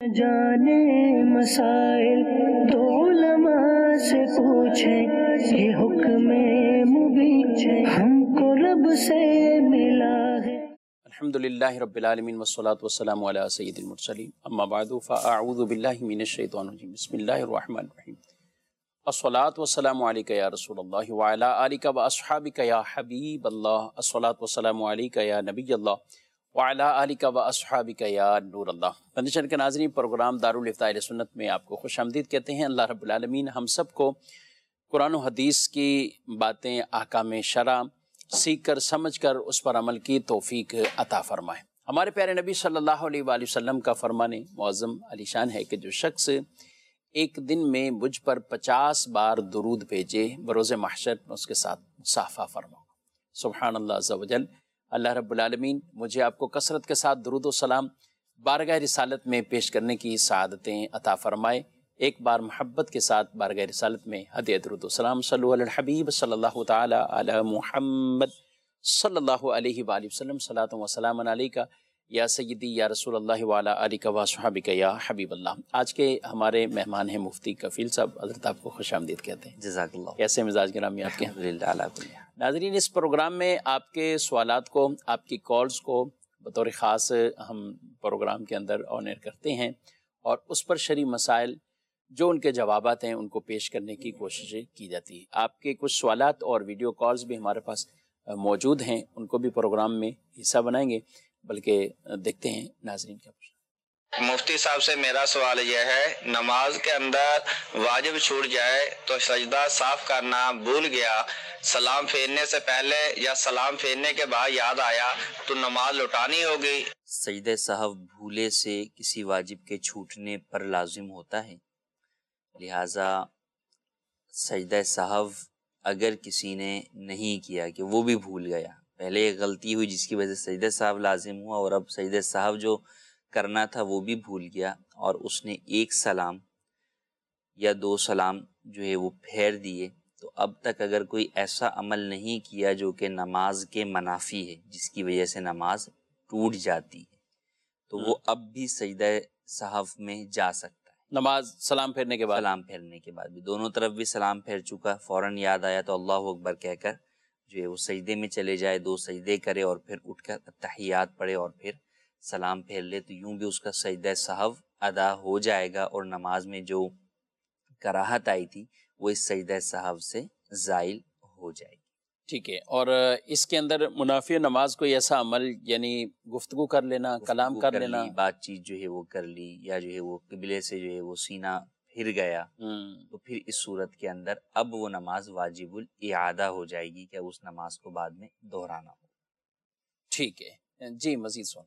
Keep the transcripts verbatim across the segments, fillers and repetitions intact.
جانے مسائل تو علماء سے پوچھیں، یہ حکم مبین ہم کو رب سے ملا ہے۔ الحمدللہ رب العالمین والصلاة والسلام علی سید المرسلین، اما بعد فاعوذ باللہ من الشیطان الرجیم، بسم اللہ الرحمن الرحیم۔ الصلاة والسلام علیکہ یا رسول اللہ وعلی آلکہ واصحابکہ یا حبیب اللہ، الصلاة والسلام علیکہ یا نبی اللہ وعلی آلکہ واصحابکہ یا نور اللہ۔ بندشن کے ناظرین، پروگرام دارالافتاء اہل سنت میں آپ کو خوش آمدید کہتے ہیں۔ اللہ رب العالمین ہم سب کو قرآن و حدیث کی باتیں، احکام شرع سیکھ کر سمجھ کر اس پر عمل کی توفیق عطا فرمائے۔ ہمارے پیارے نبی صلی اللہ علیہ وآلہ وسلم کا فرمان معظم علی شان ہے کہ جو شخص ایک دن میں مجھ پر پچاس بار درود بھیجے، بروز محشر میں اس کے ساتھ مصافحہ فرماؤں۔ سبحان اللہ عز و جل۔ اللہ رب العالمین مجھے آپ کو کثرت کے ساتھ درود و سلام بارگاہ رسالت میں پیش کرنے کی سعادتیں عطا فرمائے۔ ایک بار محبت کے ساتھ بارگاہ رسالت میں ہدیہ درود و سلام صلو علی الحبیب صلی اللہ تعالی علی محمد صلی اللہ علیہ وآلہ وسلم، صلاۃ و سلام علیکہ یا سیدی یا رسول اللہ وعلی آلکہ واصحابکہ یا حبیب اللہ۔ آج کے ہمارے مہمان ہیں مفتی کفیل صاحب، حضرت آپ کو خوش آمدید کہتے ہیں۔ جزاک اللہ۔ کیسے مزاج گرامی آپ کے؟ الحمدللہ علی کل حال۔ ناظرین، اس پروگرام میں آپ کے سوالات کو، آپ کی کالز کو بطور خاص ہم پروگرام کے اندر آن ایئر کرتے ہیں اور اس پر شرعی مسائل جو ان کے جوابات ہیں ان کو پیش کرنے کی کوششیں کی جاتی ہے۔ آپ کے کچھ سوالات اور ویڈیو کالز بھی ہمارے پاس موجود ہیں، ان کو بھی پروگرام میں حصہ بنائیں گے، بلکہ دیکھتے ہیں ناظرین کیا پوچھنا۔ مفتی صاحب سے میرا سوال یہ ہے، نماز کے اندر واجب چھوٹ جائے تو سجدہ صاف کرنا بھول گیا، سلام پھیرنے سے پہلے یا سلام پھیرنے کے بعد یاد آیا تو نماز لوٹانی ہوگی؟ سجدہ سہو بھولے سے کسی واجب کے چھوٹنے پر لازم ہوتا ہے، لہٰذا سجدہ سہو اگر کسی نے نہیں کیا کہ وہ بھی بھول گیا، پہلے ایک غلطی ہوئی جس کی وجہ سے سجدہ سہو لازم ہوا، اور اب سجدہ سہو جو کرنا تھا وہ بھی بھول گیا اور اس نے ایک سلام یا دو سلام جو ہے وہ پھیر دیے، تو اب تک اگر کوئی ایسا عمل نہیں کیا جو کہ نماز کے منافی ہے، جس کی وجہ سے نماز ٹوٹ جاتی ہے، تو وہ اب بھی سجدہ سہو میں جا سکتا ہے۔ نماز سلام پھیرنے کے بعد سلام پھیرنے کے بعد بھی دونوں طرف بھی سلام پھیر چکا، فوراً یاد آیا تو اللہ اکبر کہہ کر جو ہے وہ سجدے میں چلے جائے، دو سجدے کرے اور پھر اٹھ کر تحیات پڑھے اور پھر سلام پھیر لے، تو یوں بھی اس کا سجدہ سہو ادا ہو جائے گا اور نماز میں جو کراہت آئی تھی وہ اس سجدہ سہو سے زائل ہو جائے گی۔ ٹھیک ہے۔ اور اس کے اندر منافی نماز کوئی ایسا عمل، یعنی گفتگو کر لینا، کلام کر لینا، بات چیت جو ہے وہ کر لی، یا جو ہے وہ قبلے سے جو ہے وہ سینہ پھر گیا، تو پھر اس صورت کے اندر اب وہ نماز واجب الاعادہ ہو جائے گی کہ اس نماز کو بعد میں دہرانا ہو۔ ٹھیک ہے جی، مزید سوال۔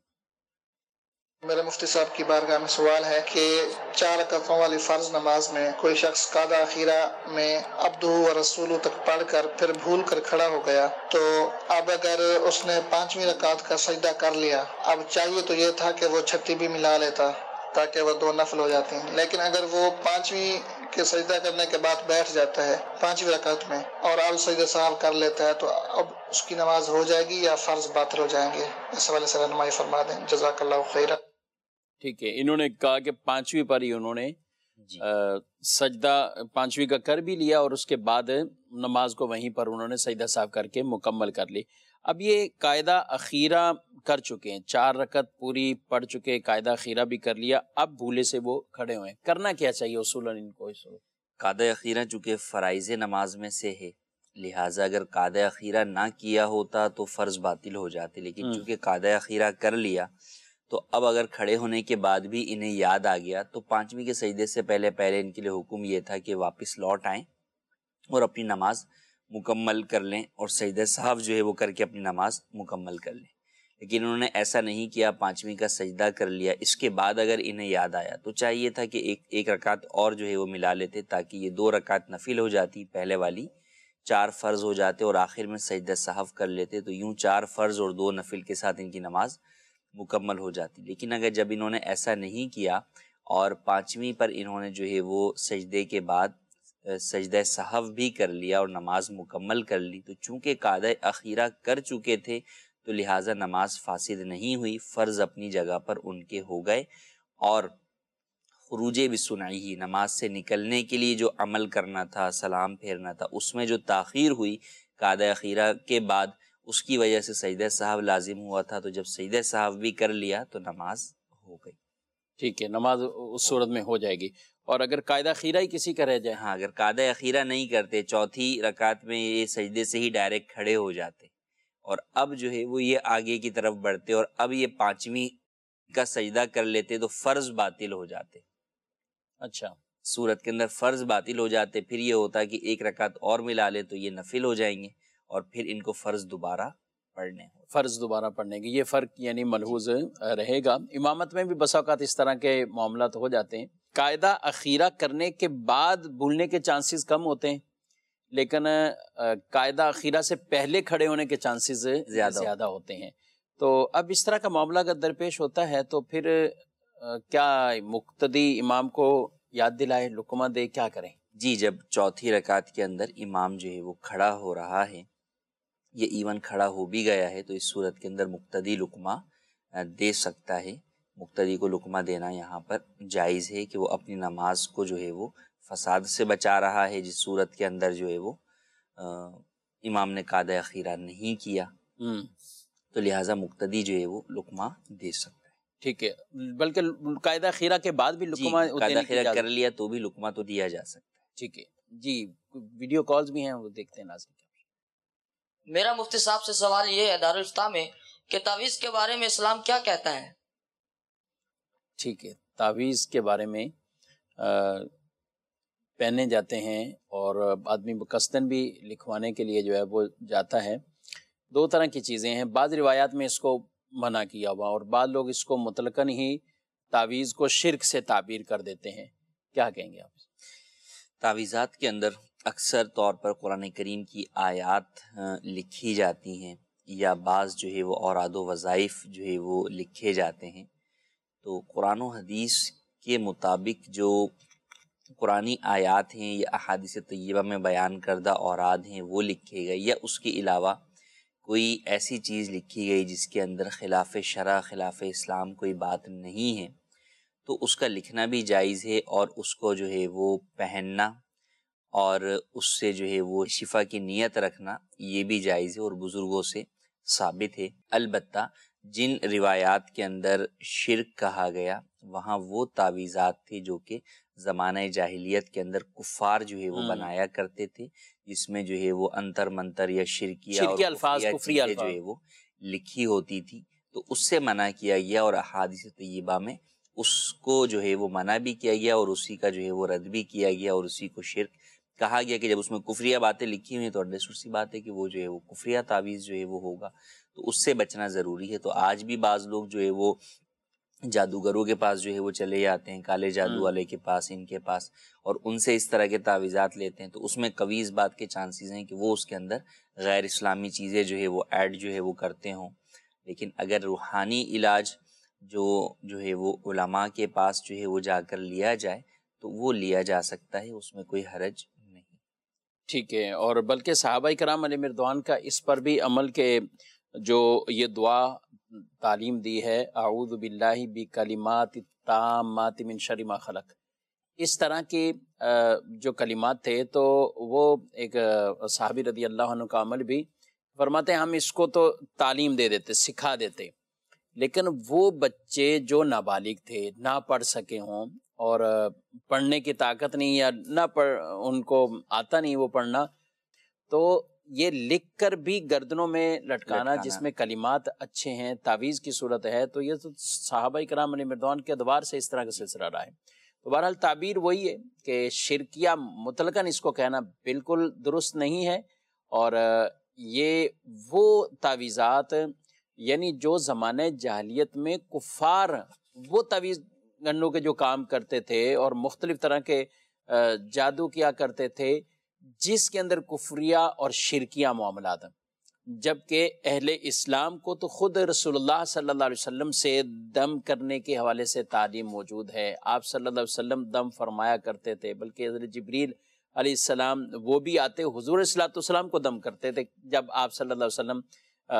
میرے مفتی صاحب کی بارگاہ میں سوال ہے کہ چار رکعتوں والی فرض نماز میں کوئی شخص قادہ اخیرہ میں عبدہ و رسولہ تک پڑھ کر پھر بھول کر کھڑا ہو گیا، تو اب اگر اس نے پانچویں رکعت کا سجدہ کر لیا، اب چاہیے تو یہ تھا کہ وہ چھٹی بھی ملا لیتا تاکہ وہ دو نفل ہو جاتی ہیں، لیکن اگر وہ پانچویں کے سجدہ کرنے کے بعد بیٹھ جاتا ہے پانچویں رکعت میں اور اب سجدہ سہو کر لیتا ہے، تو اب اس کی نماز ہو جائے گی یا فرض باطل ہو جائیں گے؟ اس حوالے سے رہنمائی فرما دیں، جزاک اللہ خیرہ۔ ٹھیک ہے، انہوں نے کہا کہ پانچویں پر ہی انہوں نے جی سجدہ پانچویں کا کر بھی لیا اور اس کے بعد نماز کو وہیں پر انہوں نے سجدہ سہو کر کے مکمل کر لی۔ اب یہ قاعدہ اخیرہ کر چکے ہیں، چار رکعت پوری پڑھ چکے، قاعدہ اخیرہ بھی کر لیا، اب بھولے سے وہ کھڑے ہوئے ہیں، کرنا کیا چاہیے اصولاً ان کو؟ قاعدہ اخیرہ چونکہ فرائض نماز میں سے ہے، لہٰذا اگر قاعدہ اخیرہ نہ کیا ہوتا تو فرض باطل ہو جاتے، لیکن چونکہ قاعدہ اخیرہ کر لیا تو اب اگر کھڑے ہونے کے بعد بھی انہیں یاد آ گیا تو پانچویں کے سجدے سے پہلے پہلے ان کے لیے حکم یہ تھا کہ واپس لوٹ آئیں اور اپنی نماز مکمل کر لیں اور سجدہ سہو جو ہے وہ کر کے اپنی نماز مکمل کر لیں، لیکن انہوں نے ایسا نہیں کیا، پانچویں کا سجدہ کر لیا، اس کے بعد اگر انہیں یاد آیا تو چاہیے تھا کہ ایک ایک رکعت اور جو ہے وہ ملا لیتے تاکہ یہ دو رکعت نفل ہو جاتی، پہلے والی چار فرض ہو جاتے اور آخر میں سجدہ سہو کر لیتے، تو یوں چار فرض اور دو نفل کے ساتھ ان کی نماز مکمل ہو جاتی۔ لیکن اگر جب انہوں نے ایسا نہیں کیا اور پانچویں پر انہوں نے جو ہے وہ سجدے کے بعد سجدہ سہو بھی کر لیا اور نماز مکمل کر لی، تو چونکہ قاعدہ اخیرہ کر چکے تھے تو لہٰذا نماز فاسد نہیں ہوئی، فرض اپنی جگہ پر ان کے ہو گئے اور خروج بسنعی، نماز سے نکلنے کے لیے جو عمل کرنا تھا، سلام پھیرنا تھا، اس میں جو تاخیر ہوئی قعدہ اخیرہ کے بعد، اس کی وجہ سے سجدہ سہو لازم ہوا تھا، تو جب سجدہ سہو بھی کر لیا تو نماز ہو گئی۔ ٹھیک ہے، نماز اس صورت میں ہو جائے گی۔ اور اگر قاعدہ خیرہ ہی کسی کا رہ جائے؟ ہاں، اگر قعدہ اخیرہ نہیں کرتے، چوتھی رکعت میں یہ سجدے سے ہی ڈائریکٹ کھڑے ہو جاتے اور اب جو ہے وہ یہ آگے کی طرف بڑھتے اور اب یہ پانچویں کا سجدہ کر لیتے تو فرض باطل ہو جاتے۔ اچھا، صورت کے اندر فرض باطل ہو جاتے، پھر یہ ہوتا کہ ایک رکعت اور ملا لے تو یہ نفل ہو جائیں گے اور پھر ان کو فرض دوبارہ پڑھنے ہوں۔ فرض دوبارہ پڑھنے کی یہ فرق یعنی ملحوظ رہے گا۔ امامت میں بھی بسا اوقات اس طرح کے معاملات ہو جاتے ہیں، قاعدہ اخیرہ کرنے کے بعد بھولنے کے چانسز کم ہوتے ہیں، لیکن قاعدہ اخیرہ سے پہلے کھڑے ہونے کے چانسز زیادہ, زیادہ ہوتے ہیں۔ تو اب اس طرح کا معاملہ اگر درپیش ہوتا ہے تو پھر کیا مقتدی امام کو یاد دلائے، لقمہ دے، کیا کریں؟ جی، جب چوتھی رکعت کے اندر امام جو ہے وہ کھڑا ہو رہا ہے، یہ ایون کھڑا ہو بھی گیا ہے، تو اس صورت کے اندر مقتدی لقمہ دے سکتا ہے۔ مقتدی کو لقمہ دینا یہاں پر جائز ہے کہ وہ اپنی نماز کو جو ہے وہ فساد سے بچا رہا ہے، جس صورت کے اندر جو ہے وہ امام نے قعدہ اخیرہ نہیں کیا، تو لہٰذا مقتدی جو ہے وہ لقمہ دے سکتا ہے۔ ٹھیک ہے، بلکہ قاعدہ اخیرہ کے بعد بھی لقمہ قاعدہ اخیرہ کر لیا تو بھی لقمہ تو دیا جا سکتا ہے۔ ٹھیک ہے جی، ویڈیو کالز بھی ہیں، وہ دیکھتے ہیں ناظرین۔ میرا مفتی صاحب سے سوال یہ ہے دارالفتہ میں کہ تعویذ کے بارے میں اسلام کیا کہتا ہے؟ ٹھیک ہے، تعویذ کے بارے میں پہنے جاتے ہیں اور آدمی قصدن بھی لکھوانے کے لیے جو ہے وہ جاتا ہے۔ دو طرح کی چیزیں ہیں، بعض روایات میں اس کو منع کیا ہوا اور بعض لوگ اس کو مطلقاً ہی تعویذ کو شرک سے تعبیر کر دیتے ہیں، کیا کہیں گے آپ؟ تعویذات کے اندر اکثر طور پر قرآن کریم کی آیات لکھی جاتی ہیں یا بعض جو ہے وہ اوراد و وظائف جو ہے وہ لکھے جاتے ہیں، تو قرآن و حدیث کے مطابق جو قرآنی آیات ہیں یا احادیث طیبہ میں بیان کردہ اوراد ہیں وہ لکھے گئے، یا اس کے علاوہ کوئی ایسی چیز لکھی گئی جس کے اندر خلاف شرع خلاف اسلام کوئی بات نہیں ہے، تو اس کا لکھنا بھی جائز ہے اور اس کو جو ہے وہ پہننا اور اس سے جو ہے وہ شفا کی نیت رکھنا یہ بھی جائز ہے اور بزرگوں سے ثابت ہے۔ البتہ جن روایات کے اندر شرک کہا گیا وہاں وہ تعویذات تھے جو کہ زمانہ جاہلیت کے اندر کفار جو ہے وہ بنایا کرتے تھے، جس میں جو ہے وہ انتر منتر یا شرکیہ اور الفاظ کفریہ جو ہے وہ لکھی ہوتی تھی، تو اس سے منع کیا گیا اور احادیث طیبہ میں اس کو جو ہے وہ منع بھی کیا گیا اور اسی کا جو ہے وہ رد بھی کیا گیا اور اسی کو شرک کہا گیا کہ جب اس میں کفریہ باتیں لکھی ہوئی ہیں تو انڈرسٹوڈ سی بات ہے کہ وہ جو ہے وہ کفریہ تعویذ جو ہے وہ ہوگا، تو اس سے بچنا ضروری ہے۔ تو آج بھی بعض لوگ جو ہے وہ جادوگروں کے پاس جو ہے وہ چلے جاتے ہیں، کالے جادو والے کے پاس، ان کے پاس، اور ان سے اس طرح کے تعویذات لیتے ہیں، تو اس میں قوی اس بات کے چانسز ہیں کہ وہ اس کے اندر غیر اسلامی چیزیں جو ہے وہ ایڈ جو ہے وہ کرتے ہوں۔ لیکن اگر روحانی علاج جو جو ہے وہ علماء کے پاس جو ہے وہ جا کر لیا جائے تو وہ لیا جا سکتا ہے، اس میں کوئی حرج نہیں۔ ٹھیک ہے، اور بلکہ صحابہ کرام علیہ رضوان کا اس پر بھی عمل کے جو یہ دعا تعلیم دی ہے، اعوذ باللہ بکلمات التامات من شر ما خلق، اس طرح کی جو کلمات تھے تو وہ ایک صحابی رضی اللہ عنہ کا عمل بھی فرماتے ہیں ہم اس کو تو تعلیم دے دیتے، سکھا دیتے، لیکن وہ بچے جو نابالغ تھے، نہ پڑھ سکے ہوں اور پڑھنے کی طاقت نہیں یا نہ پڑھ ان کو آتا نہیں وہ پڑھنا، تو یہ لکھ کر بھی گردنوں میں لٹکانا جس میں کلمات اچھے ہیں، تعویذ کی صورت ہے، تو یہ تو صحابہ کرام علیہ رضوان کے ادوار سے اس طرح کا سلسلہ رہا ہے۔ تو بہرحال تعبیر وہی ہے کہ شرکیہ مطلقاً اس کو کہنا بالکل درست نہیں ہے، اور یہ وہ تعویذات یعنی جو زمانہ جاہلیت میں کفار وہ تعویذ گنوں کے جو کام کرتے تھے اور مختلف طرح کے جادو کیا کرتے تھے جس کے اندر کفریہ اور شرکیہ معاملات ہیں، جبکہ اہل اسلام کو تو خود رسول اللہ صلی اللہ علیہ وسلم سے دم کرنے کے حوالے سے تعلیم موجود ہے۔ آپ صلی اللہ علیہ وسلم دم فرمایا کرتے تھے، بلکہ حضرت جبریل علیہ السلام وہ بھی آتے حضور صلی اللہ علیہ وسلم کو دم کرتے تھے جب آپ صلی اللہ علیہ وسلم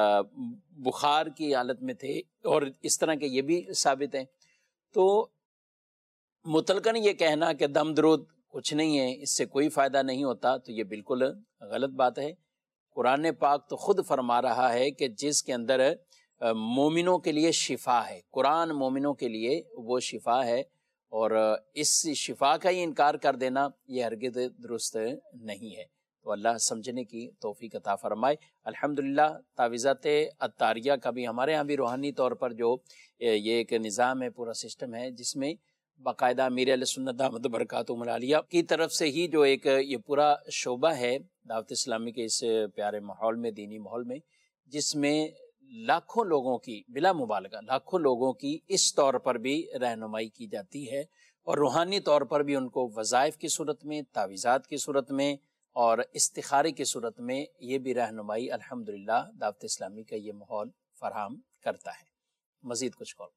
بخار کی حالت میں تھے، اور اس طرح کے یہ بھی ثابت ہیں۔ تو مطلقاً یہ کہنا کہ دم درود کچھ نہیں ہے، اس سے کوئی فائدہ نہیں ہوتا، تو یہ بالکل غلط بات ہے۔ قرآن پاک تو خود فرما رہا ہے کہ جس کے اندر مومنوں کے لیے شفا ہے، قرآن مومنوں کے لیے وہ شفا ہے، اور اس شفا کا ہی انکار کر دینا یہ ہرگز درست نہیں ہے۔ تو اللہ سمجھنے کی توفیق عطا فرمائے۔ الحمدللہ تعویذات عطاریہ کا بھی ہمارے ہاں بھی روحانی طور پر جو یہ ایک نظام ہے، پورا سسٹم ہے، جس میں باقاعدہ امیر اہل سنت دامت برکاتہم العالیہ کی طرف سے ہی جو ایک یہ پورا شعبہ ہے دعوت اسلامی کے اس پیارے ماحول میں، دینی ماحول میں، جس میں لاکھوں لوگوں کی بلا مبالغہ لاکھوں لوگوں کی اس طور پر بھی رہنمائی کی جاتی ہے، اور روحانی طور پر بھی ان کو وظائف کی صورت میں، تعویذات کی صورت میں اور استخارے کی صورت میں یہ بھی رہنمائی الحمدللہ دعوت اسلامی کا یہ ماحول فراہم کرتا ہے۔ مزید کچھ کال۔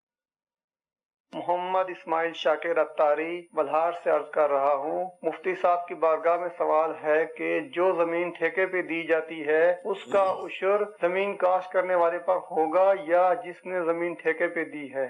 محمد اسماعیل شاکر عطاری بلہار سے عرض کر رہا ہوں، مفتی صاحب کی بارگاہ میں سوال ہے کہ جو زمین ٹھیکے پہ دی جاتی ہے اس کا عشر زمین کاشت کرنے والے پر ہوگا یا جس نے زمین ٹھیکے پہ دی ہے؟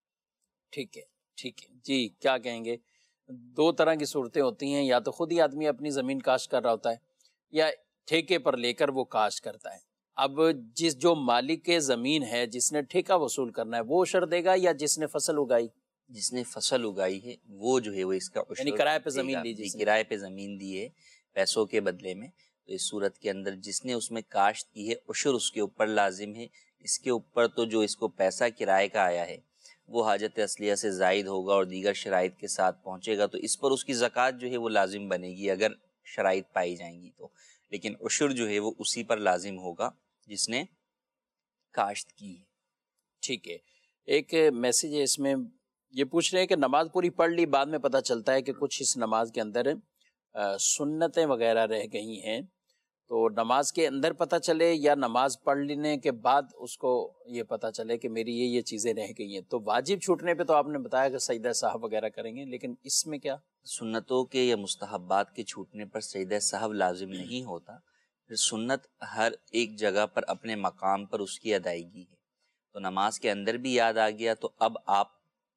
ٹھیک ہے ٹھیک ہے جی، کیا کہیں گے؟ دو طرح کی صورتیں ہوتی ہیں، یا تو خود ہی آدمی اپنی زمین کاشت کر رہا ہوتا ہے، یا ٹھیکے پر لے کر وہ کاشت کرتا ہے۔ اب جس جو مالک کے زمین ہے، جس نے ٹھیکہ وصول کرنا ہے، وہ عشر دے گا، یا جس نے فصل اگائی؟ جس نے فصل اگائی ہے وہ جو ہے وہ اس کا عشر یعنی کرائے پہ زمین لی، جس نے کرائے پہ زمین دی ہے پیسوں کے بدلے میں، تو اس صورت کے اندر جس نے اس میں کاشت کی ہے عشر اس کے اوپر لازم ہے۔ اس کے اوپر تو جو اس کو پیسہ کرائے کا آیا ہے وہ حاجت اصلیہ سے زائد ہوگا اور دیگر شرائط کے ساتھ پہنچے گا، تو اس پر اس کی زکوٰۃ جو ہے وہ لازم بنے گی اگر شرائط پائی جائیں گی تو، لیکن عشر جو ہے وہ اسی پر لازم ہوگا جس نے کاشت کی ہے۔ ٹھیک ہے، ایک میسیج ہے اس میں، یہ پوچھ رہے ہیں کہ نماز پوری پڑھ لی، بعد میں پتہ چلتا ہے کہ کچھ اس نماز کے اندر سنتیں وغیرہ رہ گئی ہیں، تو نماز کے اندر پتہ چلے یا نماز پڑھ لینے کے بعد اس کو یہ پتہ چلے کہ میری یہ یہ چیزیں رہ گئی ہیں؟ تو واجب چھوٹنے پہ تو آپ نے بتایا کہ سجدہ سہو وغیرہ کریں گے، لیکن اس میں کیا؟ سنتوں کے یا مستحبات کے چھوٹنے پر سجدہ سہو لازم نہیں ہوتا، پھر سنت ہر ایک جگہ پر اپنے مقام پر اس کی ادائیگی ہے، تو نماز کے اندر بھی یاد آ گیا تو اب آپ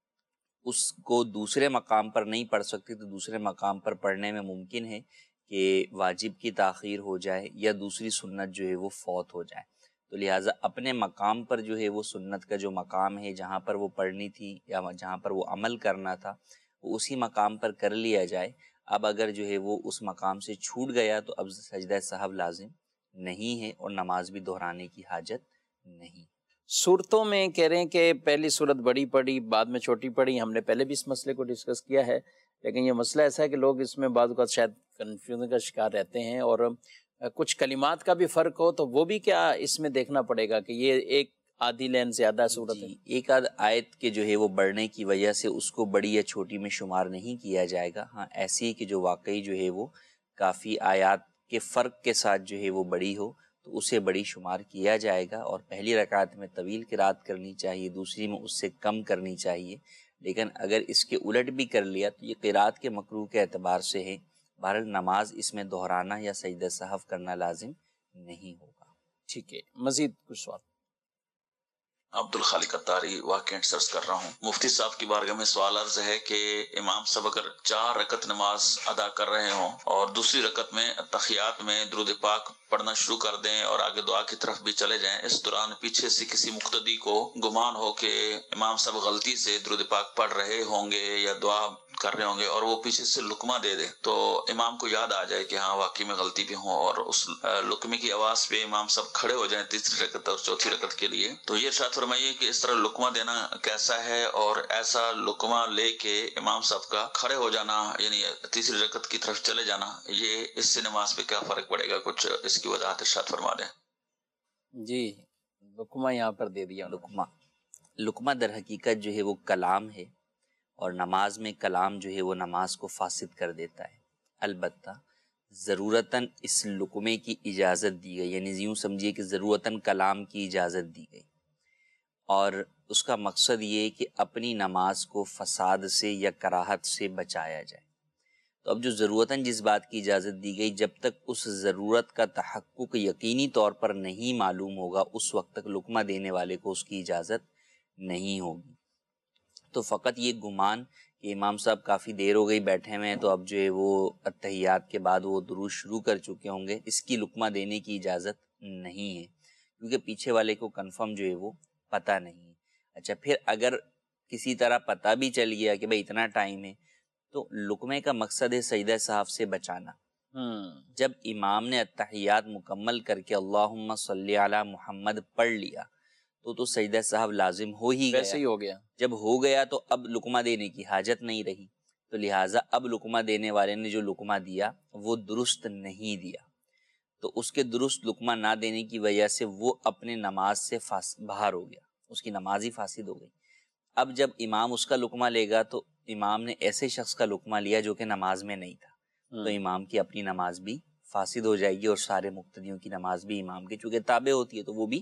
اس کو دوسرے مقام پر نہیں پڑھ سکتے، تو دوسرے مقام پر پڑھنے میں ممکن ہے کہ واجب کی تاخیر ہو جائے یا دوسری سنت جو ہے وہ فوت ہو جائے، تو لہٰذا اپنے مقام پر جو ہے وہ سنت کا جو مقام ہے جہاں پر وہ پڑھنی تھی یا جہاں پر وہ عمل کرنا تھا وہ اسی مقام پر کر لیا جائے۔ اب اگر جو ہے وہ اس مقام سے چھوٹ گیا تو اب سجدہ سہو لازم نہیں ہے اور نماز بھی دہرانے کی حاجت نہیں۔ صورتوں میں کہہ رہے ہیں کہ پہلی صورت بڑی پڑھی، بعد میں چھوٹی پڑھی، ہم نے پہلے بھی اس مسئلے کو ڈسکس کیا ہے، لیکن یہ مسئلہ ایسا ہے کہ لوگ اس میں بعض اوقات شاید کنفیوژن کا شکار رہتے ہیں، اور کچھ کلمات کا بھی فرق ہو تو وہ بھی کیا اس میں دیکھنا پڑے گا کہ یہ ایک آدھی لین زیادہ صورت ہے؟ جی، ایک آدھ آیت کے جو ہے وہ بڑھنے کی وجہ سے اس کو بڑی یا چھوٹی میں شمار نہیں کیا جائے گا، ہاں ایسی کہ جو واقعی جو ہے وہ کافی آیات کے فرق کے ساتھ جو ہے وہ بڑی ہو تو اسے بڑی شمار کیا جائے گا، اور پہلی رکعت میں طویل قرات کرنی چاہیے، دوسری میں اس سے کم کرنی چاہیے، لیکن اگر اس کے الٹ بھی کر لیا تو یہ قرات کے مکروہ کے اعتبار سے ہے، بہرحال نماز اس میں دہرانا یا سجدہ سہو کرنا لازم نہیں ہوگا۔ ٹھیک ہے، مزید کچھ سوال؟ عبد الخالق عطاری واقعہ سرچ کر رہا ہوں، مفتی صاحب کی بارگاہ میں سوال عرض ہے کہ امام صاحب اگر چار رکعت نماز ادا کر رہے ہوں اور دوسری رکعت میں تحیات میں درود پاک پڑھنا شروع کر دیں اور آگے دعا کی طرف بھی چلے جائیں، اس دوران پیچھے سے کسی مقتدی کو گمان ہو کہ امام صاحب غلطی سے درود پاک پڑھ رہے ہوں گے یا دعا کر رہے ہوں گے اور وہ پیچھے سے لقمہ دے دے تو امام کو یاد آ جائے کہ ہاں واقعی میں غلطی بھی ہوں، اور اس لقمے کی آواز پہ امام صاحب کھڑے ہو جائیں تیسری رکعت اور چوتھی رکعت کے لیے، تو یہ ارشاد فرمائیے کہ اس طرح لقمہ دینا کیسا ہے، اور ایسا لقمہ لے کے امام صاحب کا کھڑے ہو جانا یعنی تیسری رکعت کی طرف چلے جانا، یہ اس سے نماز پہ کیا فرق پڑے گا؟ کچھ اس کی وضاحت ارشاد فرما دیں۔ جی، لقمہ یہاں پر دے دیا۔ لقمہ لقمہ در حقیقت جو ہے وہ کلام ہے، اور نماز میں کلام جو ہے وہ نماز کو فاسد کر دیتا ہے، البتہ ضرورتاً اس لقمے کی اجازت دی گئی، یعنی یوں سمجھیے کہ ضرورتاً کلام کی اجازت دی گئی، اور اس کا مقصد یہ کہ اپنی نماز کو فساد سے یا کراہت سے بچایا جائے۔ تو اب جو ضرورتاً جس بات کی اجازت دی گئی، جب تک اس ضرورت کا تحقق یقینی طور پر نہیں معلوم ہوگا اس وقت تک لقمہ دینے والے کو اس کی اجازت نہیں ہوگی۔ تو فقط یہ گمان کہ امام صاحب کافی دیر ہو گئی بیٹھے ہوئے ہیں، تو اب جو ہے وہ اتحیات کے بعد وہ درود شروع کر چکے ہوں گے، اس کی لقمہ دینے کی اجازت نہیں ہے، کیونکہ پیچھے والے کو کنفرم جو ہے وہ پتہ نہیں ہے۔ اچھا، پھر اگر کسی طرح پتہ بھی چل گیا کہ بھئی اتنا ٹائم ہے، تو لقمے کا مقصد ہے سجدہ سہو سے بچانا۔ جب امام نے اتحیات مکمل کر کے اللہم صلی علی محمد پڑھ لیا تو تو سجدہ سہو لازم ہو ہی گیا، ویسے ہی ہو گیا۔ جب ہو گیا تو اب لقمہ دینے کی حاجت نہیں رہی، تو لہٰذا اب لقمہ دینے والے نے جو لقمہ دیا وہ درست نہیں دیا، تو اس کے درست لقمہ نہ دینے کی وجہ سے وہ اپنے نماز سے فاس باہر ہو گیا، اس کی نماز ہی فاسد ہو گئی۔ اب جب امام اس کا لقمہ لے گا تو امام نے ایسے شخص کا لقمہ لیا جو کہ نماز میں نہیں تھا، تو امام کی اپنی نماز بھی فاسد ہو جائے گی اور سارے مقتدیوں کی نماز بھی امام کے چونکہ تابع ہوتی ہے تو وہ بھی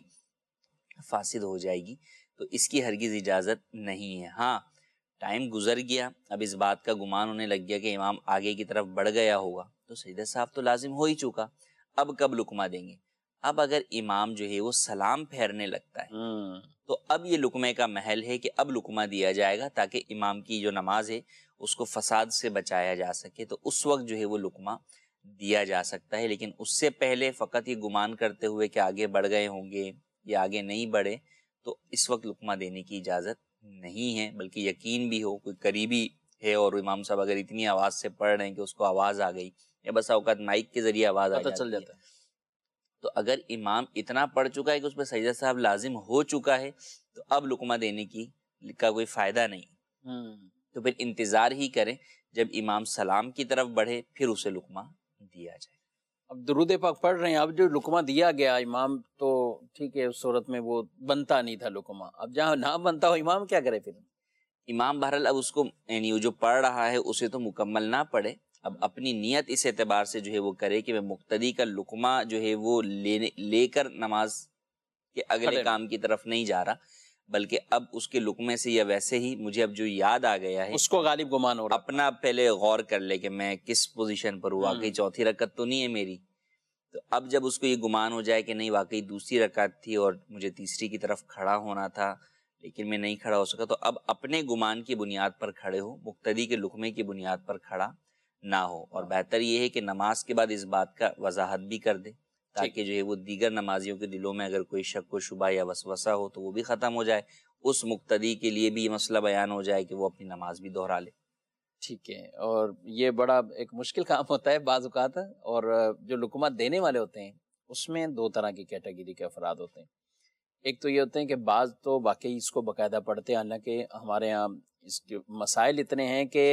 فاسد ہو جائے گی، تو اس کی ہرگز اجازت نہیں ہے۔ ہاں، ٹائم گزر گیا، اب اس بات کا گمان ہونے لگ گیا کہ امام آگے کی طرف بڑھ گیا ہوگا، تو سجدہ سہو تو لازم ہو ہی چکا، اب کب لقمہ دیں گے؟ اب اگر امام جو ہے وہ سلام پھیرنے لگتا ہے تو اب یہ لقمے کا محل ہے کہ اب لقمہ دیا جائے گا تاکہ امام کی جو نماز ہے اس کو فساد سے بچایا جا سکے، تو اس وقت جو ہے وہ لقمہ دیا جا سکتا ہے، لیکن اس سے پہلے فقط یہ گمان کرتے ہوئے کہ آگے بڑھ گئے ہوں گے یا آگے نہیں بڑھے تو اس وقت لقمہ دینے کی اجازت نہیں ہے، بلکہ یقین بھی ہو کوئی قریبی ہے اور امام صاحب اگر اتنی آواز سے پڑھ رہے ہیں کہ اس کو آواز آ گئی یا بس اوقات مائک کے ذریعے آواز آ پتہ چل جاتی جاتا ہے، ہے۔ تو اگر امام اتنا پڑھ چکا ہے کہ اس پہ سجدہ صاحب لازم ہو چکا ہے تو اب لقمہ دینے کی کا کوئی فائدہ نہیں، تو پھر انتظار ہی کریں جب امام سلام کی طرف بڑھے پھر اسے لقمہ دیا جائے۔ اب درود پاک پڑھ رہے ہیں، اب جو لقمہ دیا گیا امام تو ٹھیک ہے، اس صورت میں وہ بنتا نہیں تھا لقمہ، اب جہاں نہ بنتا ہو امام کیا کرے پھر؟ امام بہرحال اب اس کو یعنی وہ جو پڑھ رہا ہے اسے تو مکمل نہ پڑھے، اب اپنی نیت اس اعتبار سے جو ہے وہ کرے کہ میں مقتدی کا لقمہ جو ہے وہ لینے لے کر نماز کے اگلے کام کی طرف نہیں جا رہا، بلکہ اب اس کے لقمے سے یا ویسے ہی مجھے اب جو یاد آ گیا ہے اس کو غالب گمان ہو رہا، اپنا پہلے غور کر لے کہ میں کس پوزیشن پر ہوا، کہ چوتھی رکعت تو نہیں ہے میری، تو اب جب اس کو یہ گمان ہو جائے کہ نہیں واقعی دوسری رکعت تھی اور مجھے تیسری کی طرف کھڑا ہونا تھا لیکن میں نہیں کھڑا ہو سکا، تو اب اپنے گمان کی بنیاد پر کھڑے ہو، مقتدی کے لقمے کی بنیاد پر کھڑا نہ ہو، اور بہتر یہ ہے کہ نماز کے بعد اس بات کا وضاحت بھی کر دے تاکہ جو ہے وہ دیگر نمازیوں کے دلوں میں اگر کوئی شک و شبہ یا وسوسہ ہو تو وہ بھی ختم ہو جائے، اس مقتدی کے لیے بھی یہ مسئلہ بیان ہو جائے کہ وہ اپنی نماز بھی دہرا لے۔ ٹھیک ہے، اور یہ بڑا ایک مشکل کام ہوتا ہے بعض اوقات، اور جو لقمہ دینے والے ہوتے ہیں اس میں دو طرح کی کیٹیگری کے افراد ہوتے ہیں، ایک تو یہ ہوتے ہیں کہ بعض تو واقعی اس کو باقاعدہ پڑھتے ہیں، حالانکہ ہمارے ہاں اس کے مسائل اتنے ہیں کہ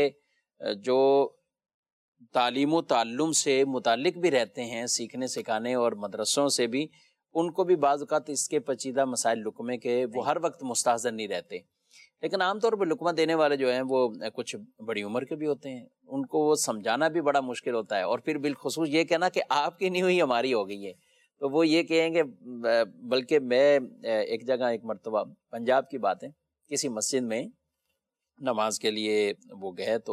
جو تعلیم و تعلم سے متعلق بھی رہتے ہیں، سیکھنے سکھانے اور مدرسوں سے بھی، ان کو بھی بعض اوقات اس کے پیچیدہ مسائل لقمے کے وہ ہر وقت مستحضر نہیں رہتے، لیکن عام طور پر لقمہ دینے والے جو ہیں وہ کچھ بڑی عمر کے بھی ہوتے ہیں، ان کو وہ سمجھانا بھی بڑا مشکل ہوتا ہے، اور پھر بالخصوص یہ کہنا کہ آپ کی نہیں ہوئی ہماری ہو گئی ہے، تو وہ یہ کہیں گے، بلکہ میں ایک جگہ ایک مرتبہ پنجاب کی بات ہے، کسی مسجد میں نماز کے لیے وہ گئے تو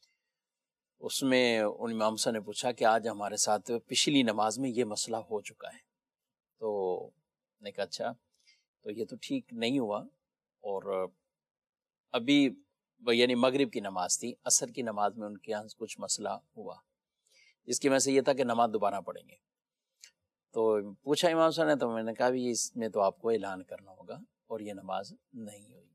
اس میں ان امام صاحب نے پوچھا کہ آج ہمارے ساتھ پچھلی نماز میں یہ مسئلہ ہو چکا ہے، تو نے کہا اچھا، تو یہ تو ٹھیک نہیں ہوا، اور ابھی یعنی مغرب کی نماز تھی، عصر کی نماز میں ان کے یہاں کچھ مسئلہ ہوا جس کی وجہ سے یہ تھا کہ نماز دوبارہ پڑھیں گے، تو پوچھا امام صاحب نے، تو میں نے کہا بھی اس میں تو آپ کو اعلان کرنا ہوگا اور یہ نماز نہیں ہوئی،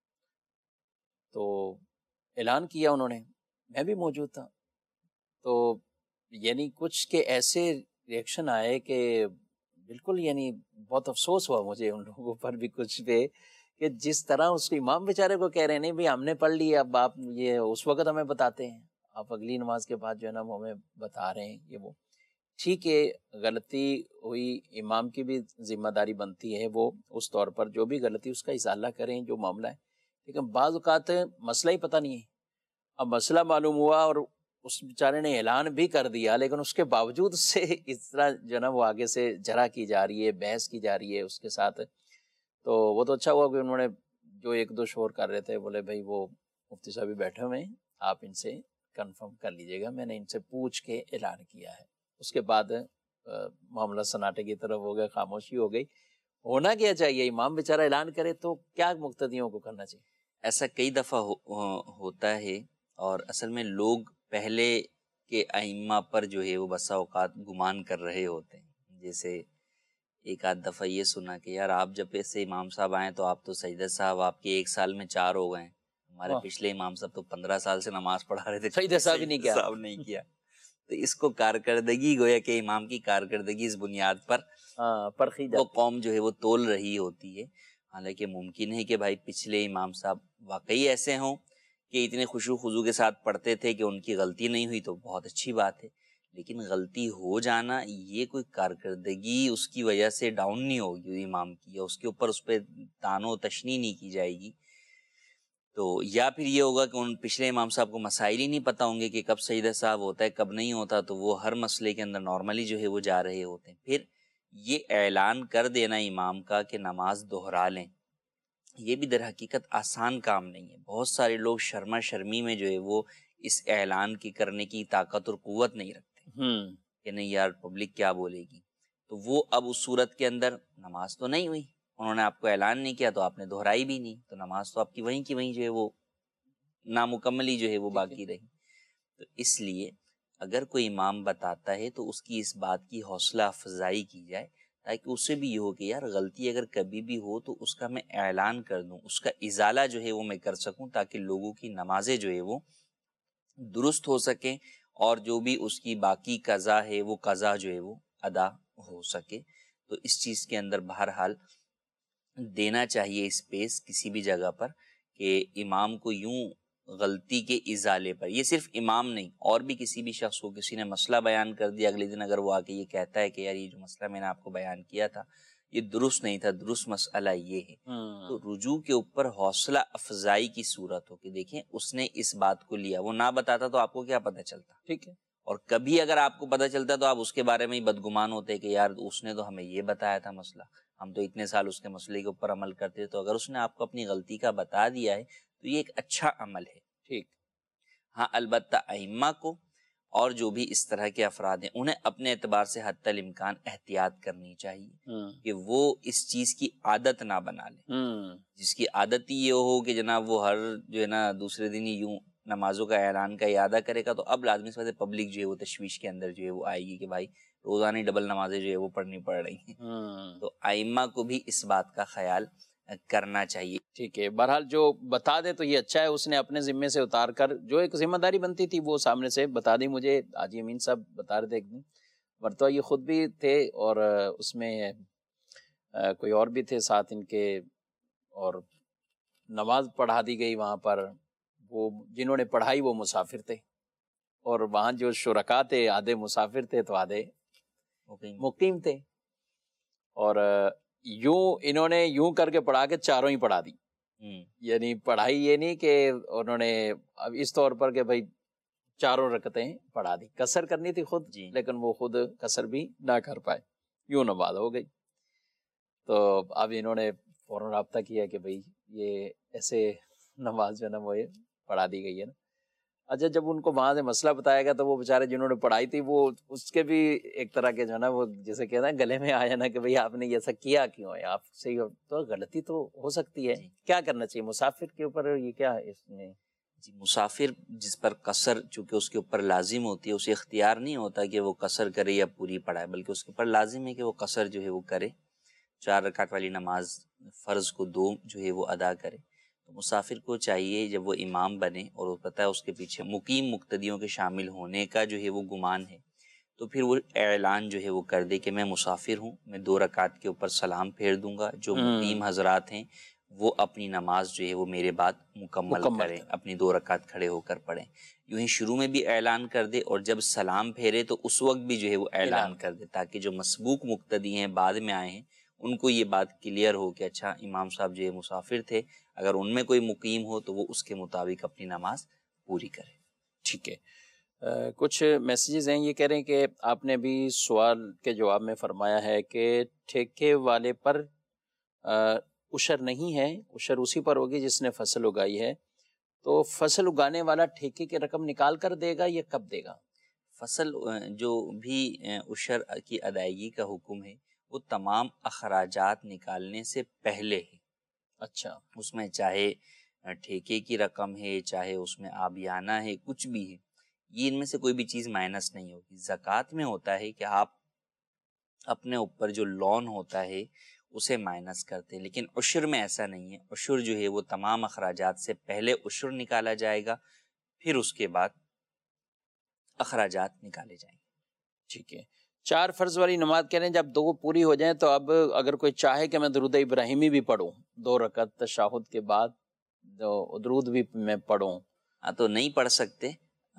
تو اعلان کیا انہوں نے، میں بھی موجود تھا، تو یعنی کچھ کے ایسے ریئیکشن آئے کہ بالکل یعنی بہت افسوس ہوا مجھے ان لوگوں پر بھی کچھ پہ، کہ جس طرح اس کو امام بیچارے کو کہہ رہے ہیں نہیں بھائی ہم نے پڑھ لی، اب آپ یہ اس وقت ہمیں بتاتے ہیں، آپ اگلی نماز کے بعد جو ہے نا وہ ہمیں بتا رہے ہیں، یہ وہ ٹھیک ہے، غلطی ہوئی، امام کی بھی ذمہ داری بنتی ہے وہ اس طور پر جو بھی غلطی اس کا ازالہ کریں جو معاملہ ہے، لیکن بعض اوقات مسئلہ ہی پتہ نہیں ہے، اب مسئلہ معلوم ہوا اور اس بیچارے نے اعلان بھی کر دیا، لیکن اس کے باوجود سے اس طرح جو نا وہ آگے سے جرح کی جا رہی ہے، بحث کی جا رہی ہے اس کے ساتھ، تو وہ تو اچھا ہوا کہ انہوں نے جو ایک دو شور کر رہے تھے بولے بھائی وہ مفتی صاحب بھی بیٹھے ہوئے ہیں، آپ ان سے کنفرم کر لیجئے گا، میں نے ان سے پوچھ کے اعلان کیا ہے، اس کے بعد معاملہ سناٹے کی طرف ہو گیا، خاموشی ہو گئی۔ ہونا کیا چاہیے، امام بیچارہ اعلان کرے تو کیا مقتدیوں کو کرنا چاہیے؟ ایسا کئی دفعہ ہو, ہوتا ہے، اور اصل میں لوگ پہلے کے ائمہ پر جو ہے وہ بسا اوقات گمان کر رہے ہوتے ہیں. جیسے ایک آدھ دفعہ یہ سنا کہ یار آپ جب سے امام صاحب آئیں تو آپ تو سجدہ صاحب آپ کے ایک سال میں چار ہو گئے ہیں، ہمارے پچھلے امام صاحب تو پندرہ سال سے نماز پڑھا رہے تھے، سجدہ صاحب نہیں کیا صاحب نہیں کیا. تو اس کو کارکردگی گویا کہ امام کی کارکردگی اس بنیاد پر پرکھی وہ قوم جو ہے وہ تول رہی ہوتی ہے. حالانکہ ممکن ہے کہ بھائی پچھلے امام صاحب واقعی ایسے ہوں کہ اتنے خشوع خضوع کے ساتھ پڑھتے تھے کہ ان کی غلطی نہیں ہوئی، تو بہت اچھی بات ہے. لیکن غلطی ہو جانا یہ کوئی کارکردگی اس کی وجہ سے ڈاؤن نہیں ہوگی امام کی، یا اس کے اوپر اس پہ تان و تشنیع نہیں کی جائے گی. تو یا پھر یہ ہوگا کہ ان پچھلے امام صاحب کو مسائل ہی نہیں پتہ ہوں گے کہ کب سجدہ صاحب ہوتا ہے کب نہیں ہوتا، تو وہ ہر مسئلے کے اندر نارملی جو ہے وہ جا رہے ہوتے ہیں. پھر یہ اعلان کر دینا امام کا کہ نماز دہرا لیں، یہ بھی در حقیقت آسان کام نہیں ہے. بہت سارے لوگ شرما شرمی میں جو ہے وہ اس اعلان کی کرنے کی طاقت اور قوت نہیں رکھتے کہ نہیں یار پبلک کیا بولے گی. تو وہ اب اس صورت کے اندر نماز تو نہیں ہوئی، انہوں نے آپ کو اعلان نہیں کیا تو آپ نے دہرائی بھی نہیں، تو نماز تو آپ کی وہیں کی وہیں جو ہے وہ نامکملی جو ہے وہ باقی رہی. تو اس لیے اگر کوئی امام بتاتا ہے تو اس کی اس بات کی حوصلہ افزائی کی جائے، تاکہ اس سے بھی یہ ہو کہ یار غلطی اگر کبھی بھی ہو تو اس کا میں اعلان کر دوں، اس کا ازالہ جو ہے وہ میں کر سکوں، تاکہ لوگوں کی نمازیں جو ہے وہ درست ہو سکیں، اور جو بھی اس کی باقی قضا ہے وہ قضا جو ہے وہ ادا ہو سکے. تو اس چیز کے اندر بہرحال دینا چاہیے اسپیس کسی بھی جگہ پر، کہ امام کو یوں غلطی کے ازالے پر، یہ صرف امام نہیں اور بھی کسی بھی شخص کو کسی نے مسئلہ بیان کر دیا، اگلے دن اگر وہ آ کے یہ کہتا ہے کہ یار یہ جو مسئلہ میں نے آپ کو بیان کیا تھا یہ درست نہیں تھا، درست مسئلہ یہ ہے، تو رجوع کے اوپر حوصلہ افزائی کی صورت ہو کہ دیکھیں اس نے اس بات کو لیا، وہ نہ بتاتا تو آپ کو کیا پتہ چلتا. ٹھیک ہے. اور کبھی اگر آپ کو پتہ چلتا تو آپ اس کے بارے میں ہی بدگمان ہوتے کہ یار اس نے تو ہمیں یہ بتایا تھا مسئلہ، ہم تو اتنے سال اس کے مسئلے کے اوپر عمل کرتے. تو اگر اس نے آپ کو اپنی غلطی کا بتا دیا ہے تو یہ ایک اچھا عمل ہے. ٹھیک. ہاں البتہ ائمہ کو اور جو بھی اس طرح کے افراد ہیں انہیں اپنے اعتبار سے حتی الامکان احتیاط کرنی چاہیے کہ وہ اس چیز کی عادت نہ بنا لیں، جس کی عادت ہی یہ ہو کہ جناب وہ ہر جو ہے نا دوسرے دن ہی یوں نمازوں کا اعلان کا اعادہ کرے گا، تو اب لازمی سے پبلک جو ہے وہ تشویش کے اندر جو ہے وہ آئے گی کہ بھائی روزانہ ڈبل نمازیں جو ہے وہ پڑھنی پڑ رہی ہیں. تو ائمہ کو بھی اس بات کا خیال کرنا چاہیے. ٹھیک ہے. بہرحال جو بتا دے تو یہ اچھا ہے، اس نے اپنے ذمے سے اتار کر جو ایک ذمہ داری بنتی تھی وہ سامنے سے بتا دی. مجھے حاجی امین صاحب بتا رہے تھے ایک دن، ورتوا یہ خود بھی تھے اور اس میں کوئی اور بھی تھے ساتھ ان کے، اور نماز پڑھا دی گئی وہاں پر. وہ جنہوں نے پڑھائی وہ مسافر تھے، اور وہاں جو شرکا تھے آدھے مسافر تھے تو آدھے مقیم تھے، اور یوں انہوں نے یوں کر کے پڑھا کے چاروں ہی پڑھا دی. یعنی پڑھائی یہ نہیں کہ انہوں نے اب اس طور پر کہ بھائی چاروں رکعتیں پڑھا دی، قصر کرنی تھی خود جی. لیکن وہ خود قصر بھی نہ کر پائے، یوں نماز ہو گئی. تو اب انہوں نے فوراً رابطہ کیا کہ بھائی یہ ایسے نماز جو ہے نا وہ پڑھا دی گئی ہے نا. اچھا جب ان کو وہاں سے مسئلہ بتایا گیا تو وہ بیچارے جنہوں نے پڑھائی تھی وہ اس کے بھی ایک طرح کے جو ہے نا وہ جیسے کہتے ہیں گلے میں آیا نا کہ بھئی آپ نے ایسا کیا کیوں ہے، آپ سے تو غلطی تو ہو سکتی ہے، کیا کرنا چاہیے مسافر کے اوپر، یہ کیا ہے اس میں جی. مسافر جس پر قصر چونکہ اس کے اوپر لازم ہوتی ہے، اسے اختیار نہیں ہوتا کہ وہ قصر کرے یا پوری پڑھائے، بلکہ اس کے اوپر لازم ہے کہ وہ قصر جو ہے وہ کرے، چار رکعت والی نماز فرض کو دو جو ہے وہ ادا کرے. تو مسافر کو چاہیے جب وہ امام بنے اور وہ پتہ ہے اس کے پیچھے مقیم مقتدیوں کے شامل ہونے کا جو ہے وہ گمان ہے، تو پھر وہ اعلان جو ہے وہ کر دے کہ میں مسافر ہوں، میں دو رکعت کے اوپر سلام پھیر دوں گا، جو مقیم حضرات ہیں وہ اپنی نماز جو ہے وہ میرے بعد مکمل, مکمل کریں، اپنی دو رکعت کھڑے ہو کر پڑھیں. یوں ہی شروع میں بھی اعلان کر دے اور جب سلام پھیرے تو اس وقت بھی جو ہے وہ اعلان کر دے، تاکہ جو مسبوق مقتدی ہیں بعد میں آئے ہیں ان کو یہ بات کلیئر ہو کہ اچھا امام صاحب جو ہے مسافر تھے، اگر ان میں کوئی مقیم ہو تو وہ اس کے مطابق اپنی نماز پوری کرے. ٹھیک ہے. آ, کچھ میسیجز ہیں، یہ کہہ رہے ہیں کہ آپ نے بھی سوال کے جواب میں فرمایا ہے کہ ٹھیکے والے پر عشر نہیں ہے، عشر اسی پر ہوگی جس نے فصل اگائی ہے، تو فصل اگانے والا ٹھیکے کی رقم نکال کر دے گا یا کب دے گا؟ فصل جو بھی عشر کی ادائیگی کا حکم ہے وہ تمام اخراجات نکالنے سے پہلے ہے. اچھا. اس میں چاہے ٹھیکے کی رقم ہے، چاہے اس میں آبیانہ ہے، کچھ بھی ہے، یہ ان میں سے کوئی بھی چیز مائنس نہیں ہوگی۔ زکوٰۃ میں ہوتا ہے کہ آپ اپنے اوپر جو لون ہوتا ہے اسے مائنس کرتے ہیں، لیکن عشر میں ایسا نہیں ہے۔ عشر جو ہے وہ تمام اخراجات سے پہلے عشر نکالا جائے گا، پھر اس کے بعد اخراجات نکالے جائیں گے۔ ٹھیک ہے، چار فرض والی نماز کہہ رہے ہیں جب دو پوری ہو جائیں تو اب اگر کوئی چاہے کہ میں درود ابراہیمی بھی پڑھوں دو رکعت تشہد کے بعد، تو درود بھی میں پڑھوں، ہاں تو نہیں پڑھ سکتے،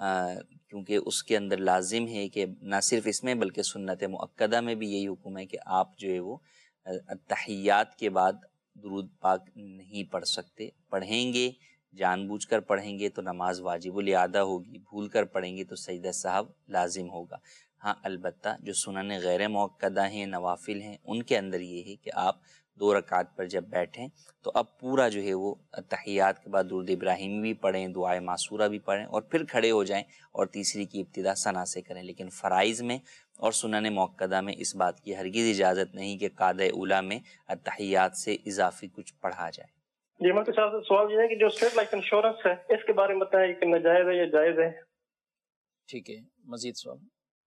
کیونکہ اس کے اندر لازم ہے کہ نہ صرف اس میں بلکہ سنت مؤکدہ میں بھی یہی حکم ہے کہ آپ جو ہے وہ تحیات کے بعد درود پاک نہیں پڑھ سکتے۔ پڑھیں گے، جان بوجھ کر پڑھیں گے تو نماز واجب الادا ہوگی، بھول کر پڑھیں گے تو سجدہ سہو لازم ہوگا۔ ہاں البتہ جو سنن غیر مؤکدہ ہیں، نوافل ہیں، ان کے اندر یہ ہے کہ آپ دو رکعت پر جب بیٹھیں تو اب پورا جو ہے وہ تحیات کے بعد درود ابراہیمی بھی پڑھیں، دعائے معصورہ بھی پڑھیں، اور پھر کھڑے ہو جائیں اور تیسری کی ابتدا ثنا سے کریں۔ لیکن فرائض میں اور سنن مؤکدہ میں اس بات کی ہرگز اجازت نہیں کہ قاعدہ اولیٰ میں تحیات سے اضافی کچھ پڑھا جائے۔ جی مفتی صاحب، سوال یہ ہے کہ جو اسٹیٹ لائف انشورنس ہے اس کے بارے میں بتائیں کہ ناجائز ہے یا جائز ہے؟ ٹھیک ہے، مزید سوال۔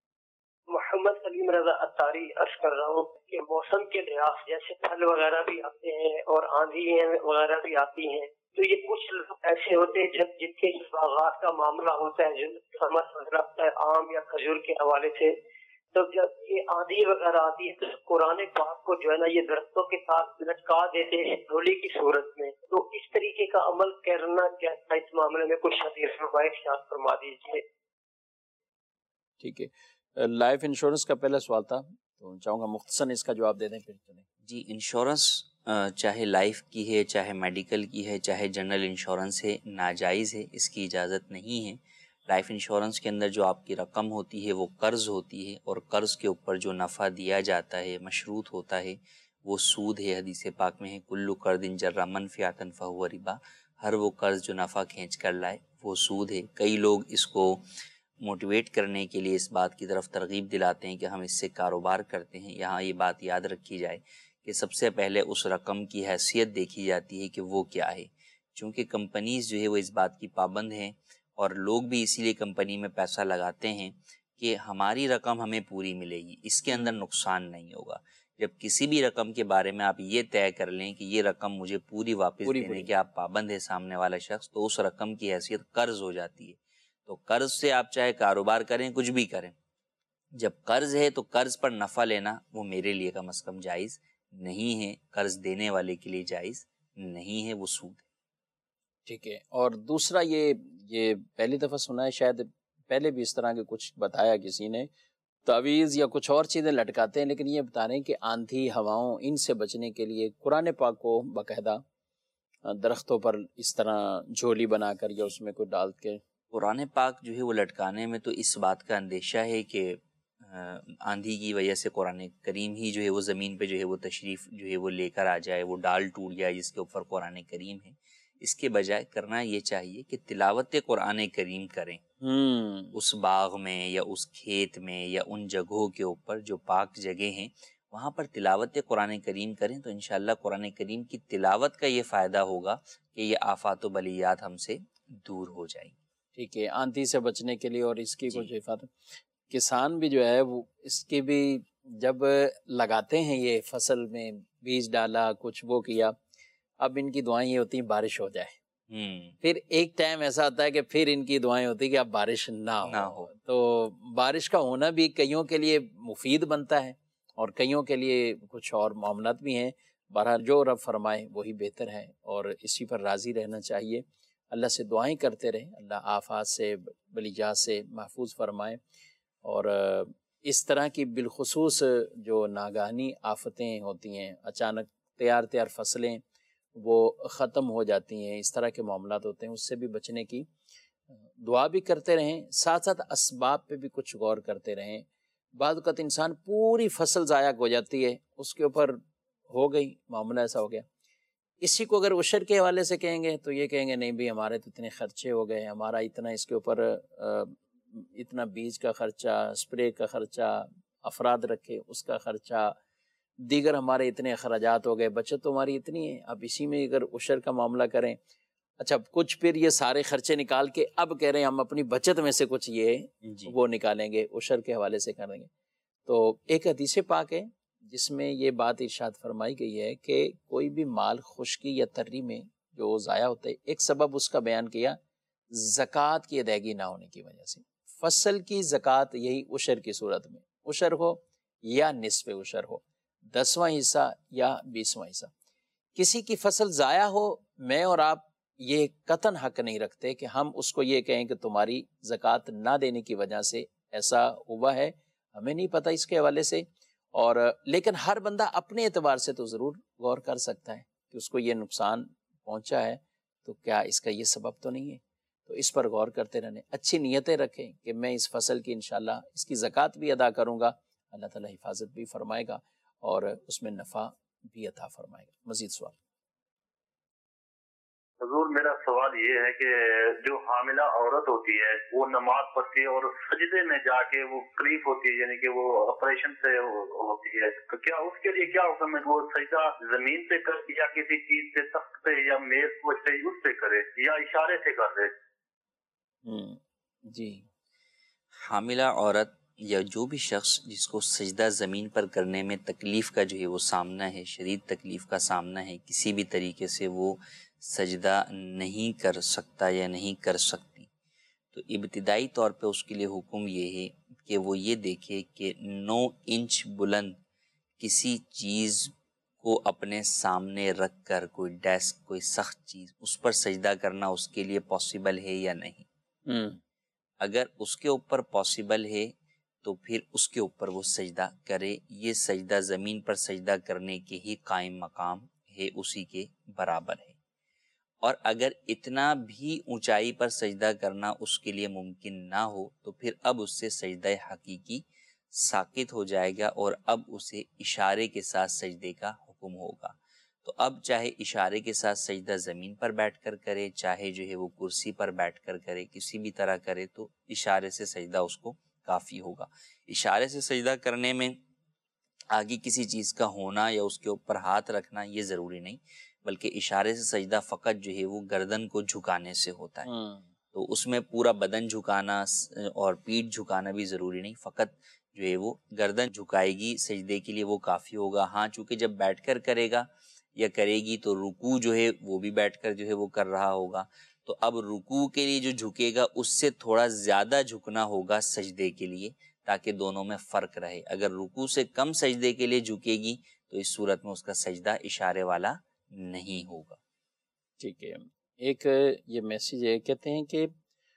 محمد سلیم رضا اتاری عرض کر رہا ہوں کہ موسم کے لحاظ جیسے پھل وغیرہ بھی آتے ہیں اور آندھی وغیرہ بھی آتی ہیں، تو یہ کچھ ایسے ہوتے ہیں جب جن کے باغات کا معاملہ ہوتا ہے، جو سمجھ رکھتا ہے آم یا کھجور کے حوالے سے، تو جب یہ آندھی وغیرہ آتی ہے تو قرآن پاک کو جو ہے نا یہ درختوں کے ساتھ لٹکا دیتے ہیں ڈھولی کی صورت میں، تو اس طریقے کا عمل کرنا کیا اس معاملے میں کچھ حدیث روایت شاد فرما دیجیے۔ ٹھیک ہے، لائف انشورنس کا پہلا سوال تھا تو چاہوں گا مختصراً اس کا جواب دے دیں پھر چلیں۔ جی، انشورنس چاہے لائف کی ہے، چاہے میڈیکل کی ہے، چاہے جنرل انشورنس ہے، ناجائز ہے، اس کی اجازت نہیں ہے۔ لائف انشورنس کے اندر جو آپ کی رقم ہوتی ہے وہ قرض ہوتی ہے، اور قرض کے اوپر جو نفع دیا جاتا ہے مشروط ہوتا ہے وہ سود ہے۔ حدیث پاک میں ہے کلو قرض جر منفعۃ فہو ربا، ہر وہ قرض جو نفع کھینچ کر لائے وہ سود ہے۔ کئی لوگ اس کو موٹیویٹ کرنے کے لیے اس بات کی طرف ترغیب دلاتے ہیں کہ ہم اس سے کاروبار کرتے ہیں۔ یہاں یہ بات یاد رکھی جائے کہ سب سے پہلے اس رقم کی حیثیت دیکھی جاتی ہے کہ وہ کیا ہے، چونکہ کمپنیز جو ہے وہ اس بات کی پابند ہیں، اور لوگ بھی اسی لیے کمپنی میں پیسہ لگاتے ہیں کہ ہماری رقم ہمیں پوری ملے گی، اس کے اندر نقصان نہیں ہوگا۔ جب کسی بھی رقم کے بارے میں آپ یہ طے کر لیں کہ یہ رقم مجھے پوری واپس پوری دینے پوری. کے آپ پابند ہے سامنے والا شخص، تو اس رقم کی حیثیت قرض ہو جاتی ہے۔ تو قرض سے آپ چاہے کاروبار کریں، کچھ بھی کریں، جب قرض ہے تو قرض پر نفع لینا وہ میرے لیے کم از کم جائز نہیں ہے، قرض دینے والے کے لیے جائز نہیں ہے، وہ سود ہے۔ ٹھیک ہے، اور دوسرا یہ یہ پہلی دفعہ سنا ہے، شاید پہلے بھی اس طرح کے کچھ بتایا کسی نے، تعویذ یا کچھ اور چیزیں لٹکاتے ہیں، لیکن یہ بتا رہے ہیں کہ آندھی ہواؤں ان سے بچنے کے لیے قرآن پاک کو باقاعدہ درختوں پر اس طرح جھولی بنا کر یا اس میں کوئی ڈال کے، قرآن پاک جو ہے وہ لٹکانے میں تو اس بات کا اندیشہ ہے کہ آندھی کی وجہ سے قرآن کریم ہی جو ہے وہ زمین پہ جو ہے وہ تشریف جو ہے وہ لے کر آ جائے، وہ ڈال ٹوٹ جائے جس کے اوپر قرآن کریم ہے۔ اس کے بجائے کرنا یہ چاہیے کہ تلاوت قرآن کریم کریں اس باغ میں یا اس کھیت میں یا ان جگہوں کے اوپر جو پاک جگہ ہیں، وہاں پر تلاوت قرآن کریم کریں تو انشاءاللہ قرآن کریم کی تلاوت کا یہ فائدہ ہوگا کہ یہ آفات و بلیات ہم سے دور ہو جائیں گی۔ ٹھیک ہے، آندھی سے بچنے کے لیے اور اس کی جی۔ کچھ حفاظت، کسان بھی جو ہے وہ اس کی بھی جب لگاتے ہیں یہ فصل میں بیج ڈالا کچھ وہ کیا، اب ان کی دعائیں یہ ہوتی ہیں بارش ہو جائے، پھر ایک ٹائم ایسا آتا ہے کہ پھر ان کی دعائیں ہوتی ہیں کہ اب بارش نہ ہو, نہ ہو۔ تو بارش کا ہونا بھی کئیوں کے لیے مفید بنتا ہے اور کئیوں کے لیے کچھ اور معاملات بھی ہیں۔ بہرحال جو رب فرمائے وہی بہتر ہے اور اسی پر راضی رہنا چاہیے۔ اللہ سے دعائیں کرتے رہیں، اللہ آفات سے بلیجات سے محفوظ فرمائے، اور اس طرح کی بالخصوص جو ناگہانی آفتیں ہوتی ہیں، اچانک تیار تیار فصلیں وہ ختم ہو جاتی ہیں، اس طرح کے معاملات ہوتے ہیں، اس سے بھی بچنے کی دعا بھی کرتے رہیں، ساتھ ساتھ اسباب پہ بھی کچھ غور کرتے رہیں۔ بعض اوقات انسان پوری فصل ضائع ہو جاتی ہے، اس کے اوپر ہو گئی معاملہ ایسا ہو گیا، اسی کو اگر عشر کے حوالے سے کہیں گے تو یہ کہیں گے نہیں بھی ہمارے تو اتنے خرچے ہو گئے، ہمارا اتنا اس کے اوپر اتنا بیج کا خرچہ، اسپرے کا خرچہ، افراد رکھے اس کا خرچہ، دیگر ہمارے اتنے اخراجات ہو گئے، بچت تو ہماری اتنی ہے، اب اسی میں اگر عشر کا معاملہ کریں، اچھا کچھ پھر یہ سارے خرچے نکال کے اب کہہ رہے ہیں ہم اپنی بچت میں سے کچھ یہ جی وہ نکالیں گے، عشر کے حوالے سے کریں گے. تو ایک حدیث پاک ہے جس میں یہ بات ارشاد فرمائی گئی ہے کہ کوئی بھی مال خشکی یا تری میں جو ضائع ہوتا ہے، ایک سبب اس کا بیان کیا زکوٰۃ کی ادائیگی نہ ہونے کی وجہ سے. فصل کی زکوٰۃ یہی عشر کی صورت میں، عشر ہو یا نصف عشر ہو، دسواں حصہ یا بیسواں حصہ. کسی کی فصل ضائع ہو، میں اور آپ یہ قطعاً حق نہیں رکھتے کہ ہم اس کو یہ کہیں کہ تمہاری زکوٰۃ نہ دینے کی وجہ سے ایسا ہوا ہے، ہمیں نہیں پتہ اس کے حوالے سے. اور لیکن ہر بندہ اپنے اعتبار سے تو ضرور غور کر سکتا ہے کہ اس کو یہ نقصان پہنچا ہے تو کیا اس کا یہ سبب تو نہیں ہے. تو اس پر غور کرتے رہنے، اچھی نیتیں رکھیں کہ میں اس فصل کی انشاءاللہ اس کی زکوٰۃ بھی ادا کروں گا، اللہ تعالیٰ حفاظت بھی فرمائے گا اور اس میں نفع بھی عطا فرمائے گا. مزید سوال. حضور میرا سوال یہ ہے کہ جو حاملہ عورت ہوتی ہے وہ نماز پڑھتی ہے اور سجدے میں جا کے وہ قریب ہوتی ہے، یعنی کہ وہ آپریشن سے ہوتی ہے، تو کیا اس کے لیے کیا حکم ہے؟ وہ سجدہ زمین پہ کرے یا کسی چیز سے تخت پہ یا میز سے اس پہ کرے یا اشارے سے کر دے؟ جی حاملہ عورت یا جو بھی شخص جس کو سجدہ زمین پر کرنے میں تکلیف کا جو ہے وہ سامنا ہے، شدید تکلیف کا سامنا ہے، کسی بھی طریقے سے وہ سجدہ نہیں کر سکتا یا نہیں کر سکتی، تو ابتدائی طور پہ اس کے لیے حکم یہ ہے کہ وہ یہ دیکھے کہ نو انچ بلند کسی چیز کو اپنے سامنے رکھ کر کوئی ڈیسک، کوئی سخت چیز، اس پر سجدہ کرنا اس کے لیے پاسبل ہے یا نہیں. اگر اس کے اوپر پاسبل ہے تو پھر اس کے اوپر وہ سجدہ کرے. یہ سجدہ زمین پر سجدہ کرنے کے ہی قائم مقام ہے، اسی کے برابر ہے. اور اگر اتنا بھی اونچائی پر سجدہ کرنا اس کے لیے ممکن نہ ہو تو پھر اب اس سے سجدہ حقیقی ساقط ہو جائے گا اور اب اسے اشارے کے ساتھ سجدے کا حکم ہوگا. تو اب چاہے اشارے کے ساتھ سجدہ زمین پر بیٹھ کر کرے، چاہے جو ہے وہ کرسی پر بیٹھ کر کرے، کسی بھی طرح کرے، تو اشارے سے سجدہ اس کو کافی ہوگا. اشارے سے سجدہ کرنے میں آگے کسی چیز کا ہونا یا اس کے اوپر ہاتھ رکھنا یہ ضروری نہیں، بلکہ اشارے سے سجدہ فقط جو ہے وہ گردن کو جھکانے سے ہوتا ہے. تو اس میں پورا بدن جھکانا اور پیٹھ جھکانا بھی ضروری نہیں، فقط جو ہے وہ گردن جھکائے گی سجدے کے لیے وہ کافی ہوگا. ہاں چونکہ جب بیٹھ کر کرے گا یا کرے گی تو رکوع جو ہے وہ بھی بیٹھ کر جو ہے وہ کر رہا ہوگا، تو اب رکوع کے لیے جو جھکے گا اس سے تھوڑا زیادہ جھکنا ہوگا سجدے کے لیے تاکہ دونوں میں فرق رہے. اگر رکوع سے کم سجدے کے لیے جھکے گی تو اس صورت میں اس کا سجدہ اشارے والا نہیں ہوگا. ٹھیک ہے. ایک یہ میسیج ہے، کہتے ہیں کہ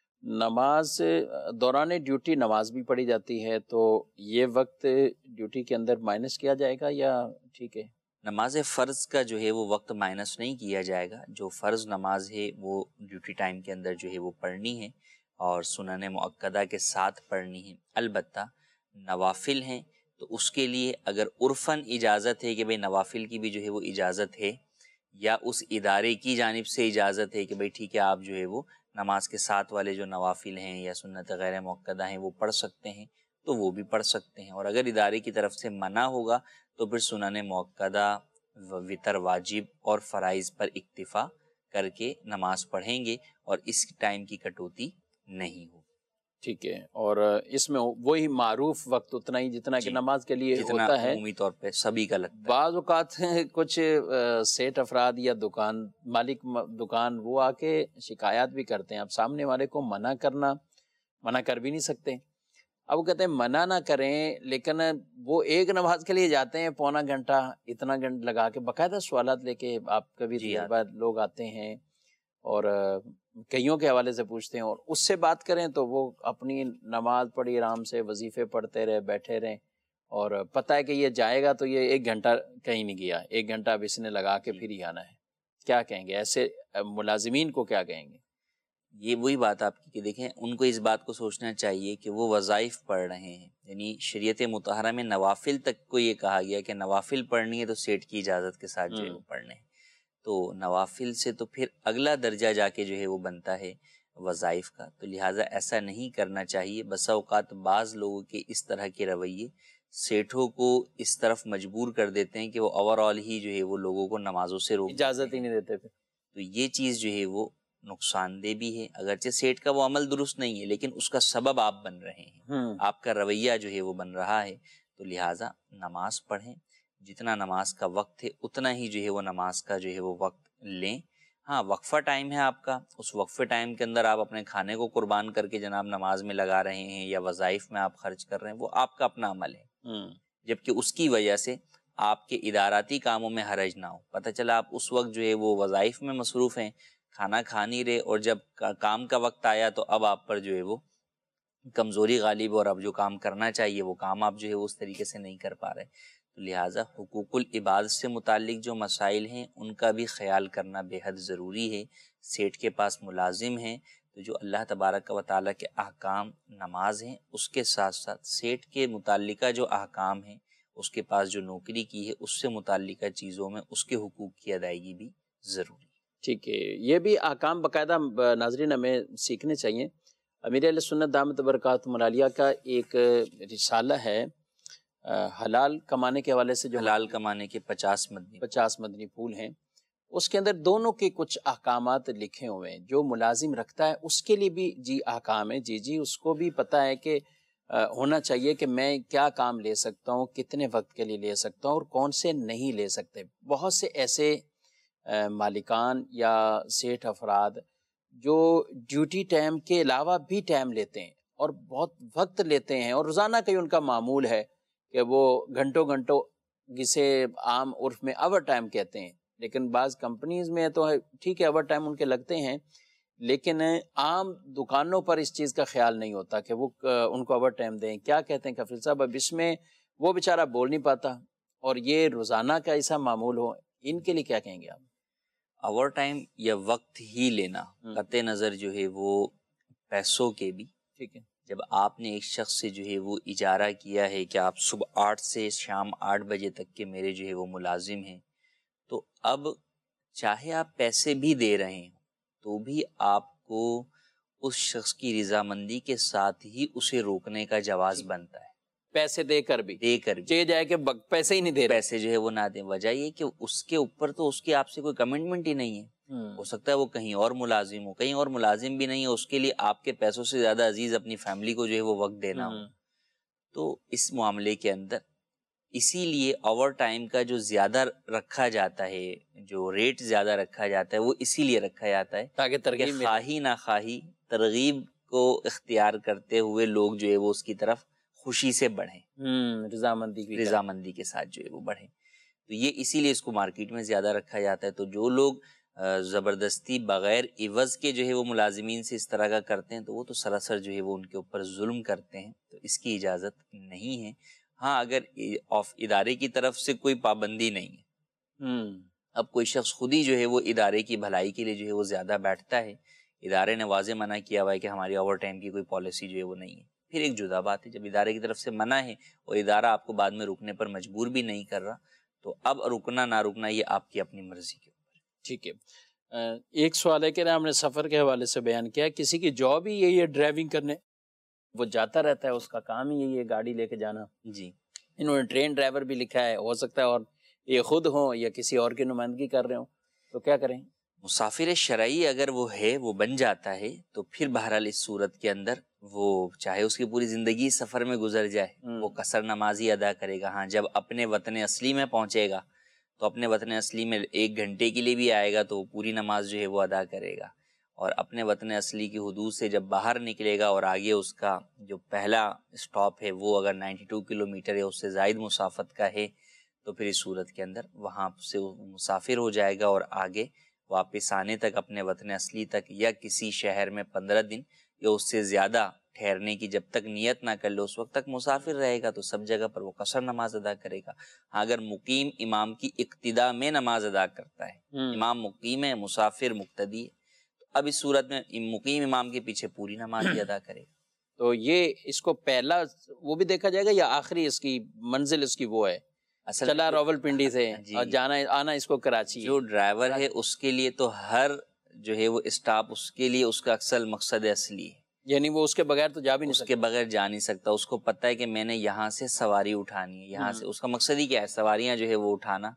نماز دوران ڈیوٹی نماز بھی پڑھی جاتی ہے، تو یہ وقت ڈیوٹی کے اندر مائنس کیا جائے گا یا ٹھیک ہے؟ نماز فرض کا جو ہے وہ وقت مائنس نہیں کیا جائے گا. جو فرض نماز ہے وہ ڈیوٹی ٹائم کے اندر جو ہے وہ پڑھنی ہے اور سنن مؤکدہ کے ساتھ پڑھنی ہے. البتہ نوافل ہیں تو اس کے لیے اگر عرفاً اجازت ہے کہ بھئی نوافل کی بھی جو ہے وہ اجازت ہے، یا اس ادارے کی جانب سے اجازت ہے کہ بھئی ٹھیک ہے آپ جو ہے وہ نماز کے ساتھ والے جو نوافل ہیں یا سنت غیر مؤکدہ ہیں وہ پڑھ سکتے ہیں، تو وہ بھی پڑھ سکتے ہیں. اور اگر ادارے کی طرف سے منع ہوگا تو پھر سنن مؤکدہ، وتر واجب اور فرائض پر اکتفا کر کے نماز پڑھیں گے اور اس ٹائم کی کٹوتی نہیں ہوگی. ٹھیک ہے. اور اس میں وہی معروف وقت اتنا ہی جتنا کہ نماز کے لیے جتنا ہوتا ہے، عمومی طور پہ سبھی کا لگتا ہے. بعض اوقات کچھ سیٹ افراد یا دکان مالک دکان وہ آ کے شکایات بھی کرتے ہیں. اب سامنے والے کو منع کرنا، منع کر بھی نہیں سکتے. اب وہ کہتے ہیں منع نہ کریں، لیکن وہ ایک نماز کے لیے جاتے ہیں پونا گھنٹہ اتنا گھنٹہ لگا کے، باقاعدہ سوالات لے کے آپ کبھی جی دیر بعد لوگ آتے ہیں اور کئیوں کے حوالے سے پوچھتے ہیں، اور اس سے بات کریں تو وہ اپنی نماز پڑھی آرام سے وظیفے پڑھتے رہے، بیٹھے رہیں، اور پتہ ہے کہ یہ جائے گا تو یہ ایک گھنٹہ کہیں نہیں گیا، ایک گھنٹہ اب اس نے لگا کے پھر ہی آنا ہے. کیا کہیں گے ایسے ملازمین کو؟ کیا کہیں گے؟ یہ وہی بات آپ کی کہ دیکھیں ان کو اس بات کو سوچنا چاہیے کہ وہ وظائف پڑھ رہے ہیں. یعنی شریعت مطہرہ میں نوافل تک کو یہ کہا گیا کہ نوافل پڑھنی ہے تو سیٹ کی اجازت کے ساتھ جو ہے وہ پڑھنے ہیں. تو نوافل سے تو پھر اگلا درجہ جا کے جو ہے وہ بنتا ہے وظائف کا. تو لہٰذا ایسا نہیں کرنا چاہیے. بسا اوقات بعض لوگوں کے اس طرح کے رویے سیٹھوں کو اس طرف مجبور کر دیتے ہیں کہ وہ اوور آل ہی جو ہے وہ لوگوں کو نمازوں سے روک اجازت ہی نہیں دیتے پھر. تو یہ چیز جو ہے وہ نقصان دہ بھی ہے. اگرچہ سیٹ کا وہ عمل درست نہیں ہے لیکن اس کا سبب آپ بن رہے ہیں, آپ کا رویہ جو ہے وہ بن رہا ہے. تو لہٰذا نماز پڑھیں, جتنا نماز کا وقت ہے اتنا ہی جو ہے وہ نماز کا جو ہے وہ وقت لیں. ہاں وقفہ ٹائم ہے آپ کا, اس وقفے ٹائم کے اندر آپ اپنے کھانے کو قربان کر کے جناب نماز میں لگا رہے ہیں یا وظائف میں آپ خرچ کر رہے ہیں, وہ آپ کا اپنا عمل ہے, جبکہ اس کی وجہ سے آپ کے اداراتی کاموں میں حرج نہ ہو. پتہ چلا آپ اس وقت جو ہے وہ وظائف میں مصروف ہیں, کھانا کھا نہیں رہے, اور جب کام کا وقت آیا تو اب آپ پر جو ہے وہ کمزوری غالب, اور اب جو کام کرنا چاہیے وہ کام آپ جو ہے اس طریقے سے نہیں کر پا رہے. تو لہٰذا حقوق العباد سے متعلق جو مسائل ہیں ان کا بھی خیال کرنا بے حد ضروری ہے. سیٹ کے پاس ملازم ہیں تو جو اللہ تبارک و تعالیٰ کے احکام نماز ہیں, اس کے ساتھ ساتھ سیٹ کے متعلقہ جو احکام ہیں, اس کے پاس جو نوکری کی ہے اس سے متعلقہ چیزوں میں اس کے حقوق کی ادائیگی بھی ضروری ہے. ٹھیک ہے, یہ بھی احکام باقاعدہ ناظرین ہمیں سیکھنے چاہیے. امیر اہل سنت دامت برکاتہم العالیہ کا ایک رسالہ ہے حلال کمانے کے حوالے سے, جو حلال کمانے کے پچاس مدنی پچاس مدنی پھول ہیں, اس کے اندر دونوں کے کچھ احکامات لکھے ہوئے ہیں. جو ملازم رکھتا ہے اس کے لیے بھی جی احکام ہے, جی جی اس کو بھی پتہ ہے کہ ہونا چاہیے کہ میں کیا کام لے سکتا ہوں, کتنے وقت کے لیے لے سکتا ہوں, اور کون سے نہیں لے سکتے. بہت سے ایسے مالکان یا سیٹھ افراد جو ڈیوٹی ٹائم کے علاوہ بھی ٹائم لیتے ہیں اور بہت وقت لیتے ہیں, اور روزانہ کا ہی ان کا معمول ہے کہ وہ گھنٹوں گھنٹوں جسے عام عرف میں اوور ٹائم کہتے ہیں, لیکن بعض کمپنیز میں تو ٹھیک ہے اوور ٹائم ان کے لگتے ہیں, لیکن عام دکانوں پر اس چیز کا خیال نہیں ہوتا کہ وہ ان کو اوور ٹائم دیں. کیا کہتے ہیں کفیل صاحب, اب اس میں وہ بیچارہ بول نہیں پاتا, اور یہ روزانہ کا ایسا معمول ہو, ان کے لیے کیا کہیں گے آپ؟ اوور ٹائم یا وقت ہی لینا قطع نظر جو ہے وہ پیسوں کے بھی, ٹھیک ہے, جب آپ نے ایک شخص سے جو ہے وہ اجارہ کیا ہے کہ آپ صبح آٹھ سے شام آٹھ بجے تک کے میرے جو ہے وہ ملازم ہیں, تو اب چاہے آپ پیسے بھی دے رہے ہیں تو بھی آپ کو اس شخص کی رضامندی کے ساتھ ہی اسے روکنے کا جواز بنتا ہے. پیسے دے کر بھی دے کر بھی جائے کہ پیسے ہی نہیں دے رہے, پیسے جو ہے وہ نہ دیں. وجہ یہ کہ اس کے اوپر تو اس کی آپ سے کوئی کمٹمنٹ ہی نہیں ہے. ہو سکتا ہے وہ کہیں اور ملازم ہو, کہیں اور ملازم بھی نہیں ہے, اس کے لیے آپ کے پیسوں سے زیادہ عزیز اپنی فیملی کو جو ہے وہ وقت دینا ہو. تو اس معاملے کے اندر اسی لیے اوور ٹائم کا جو زیادہ رکھا جاتا ہے, جو ریٹ زیادہ رکھا جاتا ہے, وہ اسی لیے رکھا جاتا ہے تاکہ ترغیب خواہی نہ خواہی ترغیب کو اختیار کرتے ہوئے لوگ جو ہے وہ اس کی طرف خوشی سے بڑھیں, رضامندی کی رضامندی کے ساتھ جو ہے وہ بڑھیں. تو یہ اسی لیے اس کو مارکیٹ میں زیادہ رکھا جاتا ہے. تو جو لوگ زبردستی بغیر عوض کے جو ہے وہ ملازمین سے اس طرح کا کرتے ہیں تو وہ تو سراسر جو ہے وہ ان کے اوپر ظلم کرتے ہیں, تو اس کی اجازت نہیں ہے. ہاں اگر آف ادارے کی طرف سے کوئی پابندی نہیں ہے, اب کوئی شخص خود ہی جو ہے وہ ادارے کی بھلائی کے لیے جو ہے وہ زیادہ بیٹھتا ہے, ادارے نے واضح منع کیا ہوا ہے کہ ہماری اوور ٹائم کی کوئی پالیسی جو ہے وہ نہیں ہے, پھر ایک جدا بات ہے. جب ادارے کی طرف سے منع ہے اور ادارہ آپ کو بعد میں رکنے پر مجبور بھی نہیں کر رہا, تو اب رکنا نہ رکنا یہ آپ کی اپنی مرضی کے اوپر. ٹھیک ہے. ایک سوال ہے کہ ہم نے سفر کے حوالے سے بیان کیا, کسی کی جاب ہی یہی ہے ڈرائیونگ کرنے, وہ جاتا رہتا ہے, اس کا کام ہی یہی ہے گاڑی لے کے جانا. جی, انہوں نے ٹرین ڈرائیور بھی لکھا ہے, ہو سکتا ہے اور یہ خود ہوں یا کسی اور کی نمائندگی کر رہے ہوں, تو کیا کریں؟ مسافر شرعی اگر وہ ہے, وہ بن جاتا ہے, تو پھر بہرحال اس صورت کے اندر وہ چاہے اس کی پوری زندگی سفر میں گزر جائے, وہ قصر نماز ہی ادا کرے گا. ہاں جب اپنے وطن اصلی میں پہنچے گا تو اپنے وطن اصلی میں ایک گھنٹے کے لیے بھی آئے گا تو پوری نماز جو ہے وہ ادا کرے گا. اور اپنے وطن اصلی کی حدود سے جب باہر نکلے گا اور آگے اس کا جو پہلا اسٹاپ ہے وہ اگر نائنٹی ٹو کلو میٹر یا اس سے زائد مسافت کا ہے, تو پھر اس صورت کے اندر وہاں سے مسافر ہو جائے گا, اور آگے واپس آنے تک اپنے وطن اصلی تک یا کسی شہر میں پندرہ دن یا اس سے زیادہ ٹھہرنے کی جب تک نیت نہ کر لے اس وقت تک مسافر رہے گا, تو سب جگہ پر وہ قصر نماز ادا کرے گا. اگر مقیم امام کی اقتداء میں نماز ادا کرتا ہے, امام مقیم ہے, مسافر مقتدی ہے, تو اب اس صورت میں مقیم امام کے پیچھے پوری نماز ہی ادا کرے گا. تو یہ اس کو پہلا وہ بھی دیکھا جائے گا یا آخری اس کی منزل اس کی وہ ہے, اصل چلا راول پنڈی سے جی, اور جانا آنا اس کو کراچی. جو ڈرائیور ہے اس کے لیے تو ہر جو ہے وہ اسٹاپ اس کے لیے اس کا اکثر مقصد اصلی ہے, یعنی وہ اس کے بغیر تو جا بھی نہیں اس کے بغیر جا نہیں سکتا. اس کو پتہ ہے کہ میں نے یہاں سے سواری اٹھانی ہے, یہاں سے اس کا مقصد ہی کیا ہے, سواریاں جو ہے وہ اٹھانا,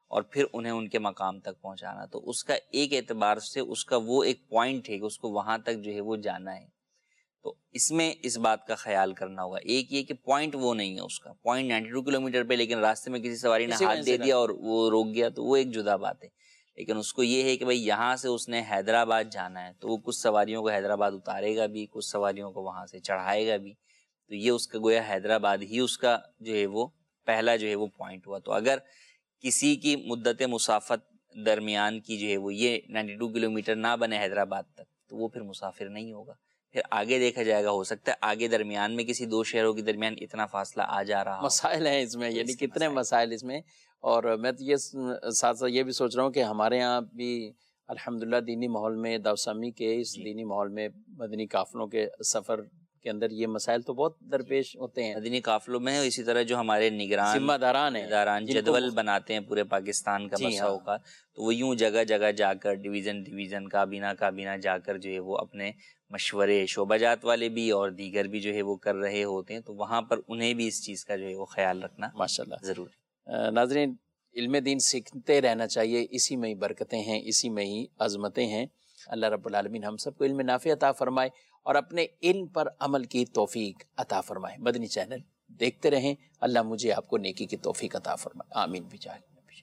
اور پھر انہیں ان کے مقام تک پہنچانا. تو اس کا ایک اعتبار سے اس کا وہ ایک پوائنٹ ہے کہ اس کو وہاں تک جو ہے وہ جانا ہے. تو اس میں اس بات کا خیال کرنا ہوگا. ایک یہ کہ پوائنٹ وہ نہیں ہے اس کا, point ninety two kilometre پہ, لیکن راستے میں کسی سواری نے ہاتھ دے دیا اور وہ روک گیا, تو وہ ایک جدا بات ہے. لیکن اس کو یہ ہے کہ بھائی یہاں سے اس نے حیدرآباد جانا ہے, تو وہ کچھ سواریوں کو حیدرآباد اتارے گا بھی, کچھ سواریوں کو وہاں سے چڑھائے گا بھی. تو یہ اس کا گویا حیدرآباد ہی اس کا جو ہے وہ پہلا جو ہے وہ پوائنٹ ہوا. تو اگر کسی کی مدت مسافت درمیان کی جو ہے وہ یہ نائنٹی ٹو کلو میٹر نہ بنے حیدرآباد تک, تو وہ پھر مسافر نہیں ہوگا. پھر آگے دیکھا جائے گا, ہو سکتا ہے آگے درمیان میں کسی دو شہروں کے درمیان اتنا فاصلہ آ جا رہا. مسائل ہیں اس میں, یعنی کتنے مسائل اس میں. اور میں تو یہ ساتھ ساتھ یہ بھی سوچ رہا ہوں کہ ہمارے یہاں بھی الحمدللہ دینی ماحول میں, داوسامی کے اس دینی ماحول میں مدنی قافلوں کے سفر کے اندر یہ مسائل تو بہت درپیش ہوتے ہیں مدنی قافلوں میں. اسی طرح جو ہمارے نگران ذمہ داران ہیں, داران جدول بناتے ہیں پورے پاکستان کا بسا اوقات, تو وہ یوں جگہ جگہ جا کر ڈویژن ڈویژن کابینہ کابینہ جا کر جو ہے وہ اپنے مشورے, شعبہ جات والے بھی اور دیگر بھی جو ہے وہ کر رہے ہوتے ہیں. تو وہاں پر انہیں بھی اس چیز کا جو ہے وہ خیال رکھنا ماشاءاللہ ضروری. ناظرین, علم دین سیکھتے رہنا چاہیے, اسی میں ہی برکتیں ہیں, اسی میں ہی عظمتیں ہیں. اللہ رب العالمین ہم سب کو علم نافع عطا فرمائے اور اپنے علم پر عمل کی توفیق عطا فرمائے. مدنی چینل دیکھتے رہیں, اللہ مجھے آپ کو نیکی کی توفیق عطا فرمائے. آمین. بجاہ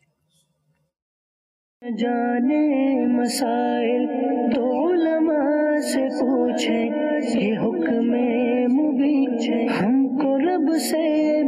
جانے مسائل تو علماء سے پوچھیں, یہ حکم مبین ہم کو رب سے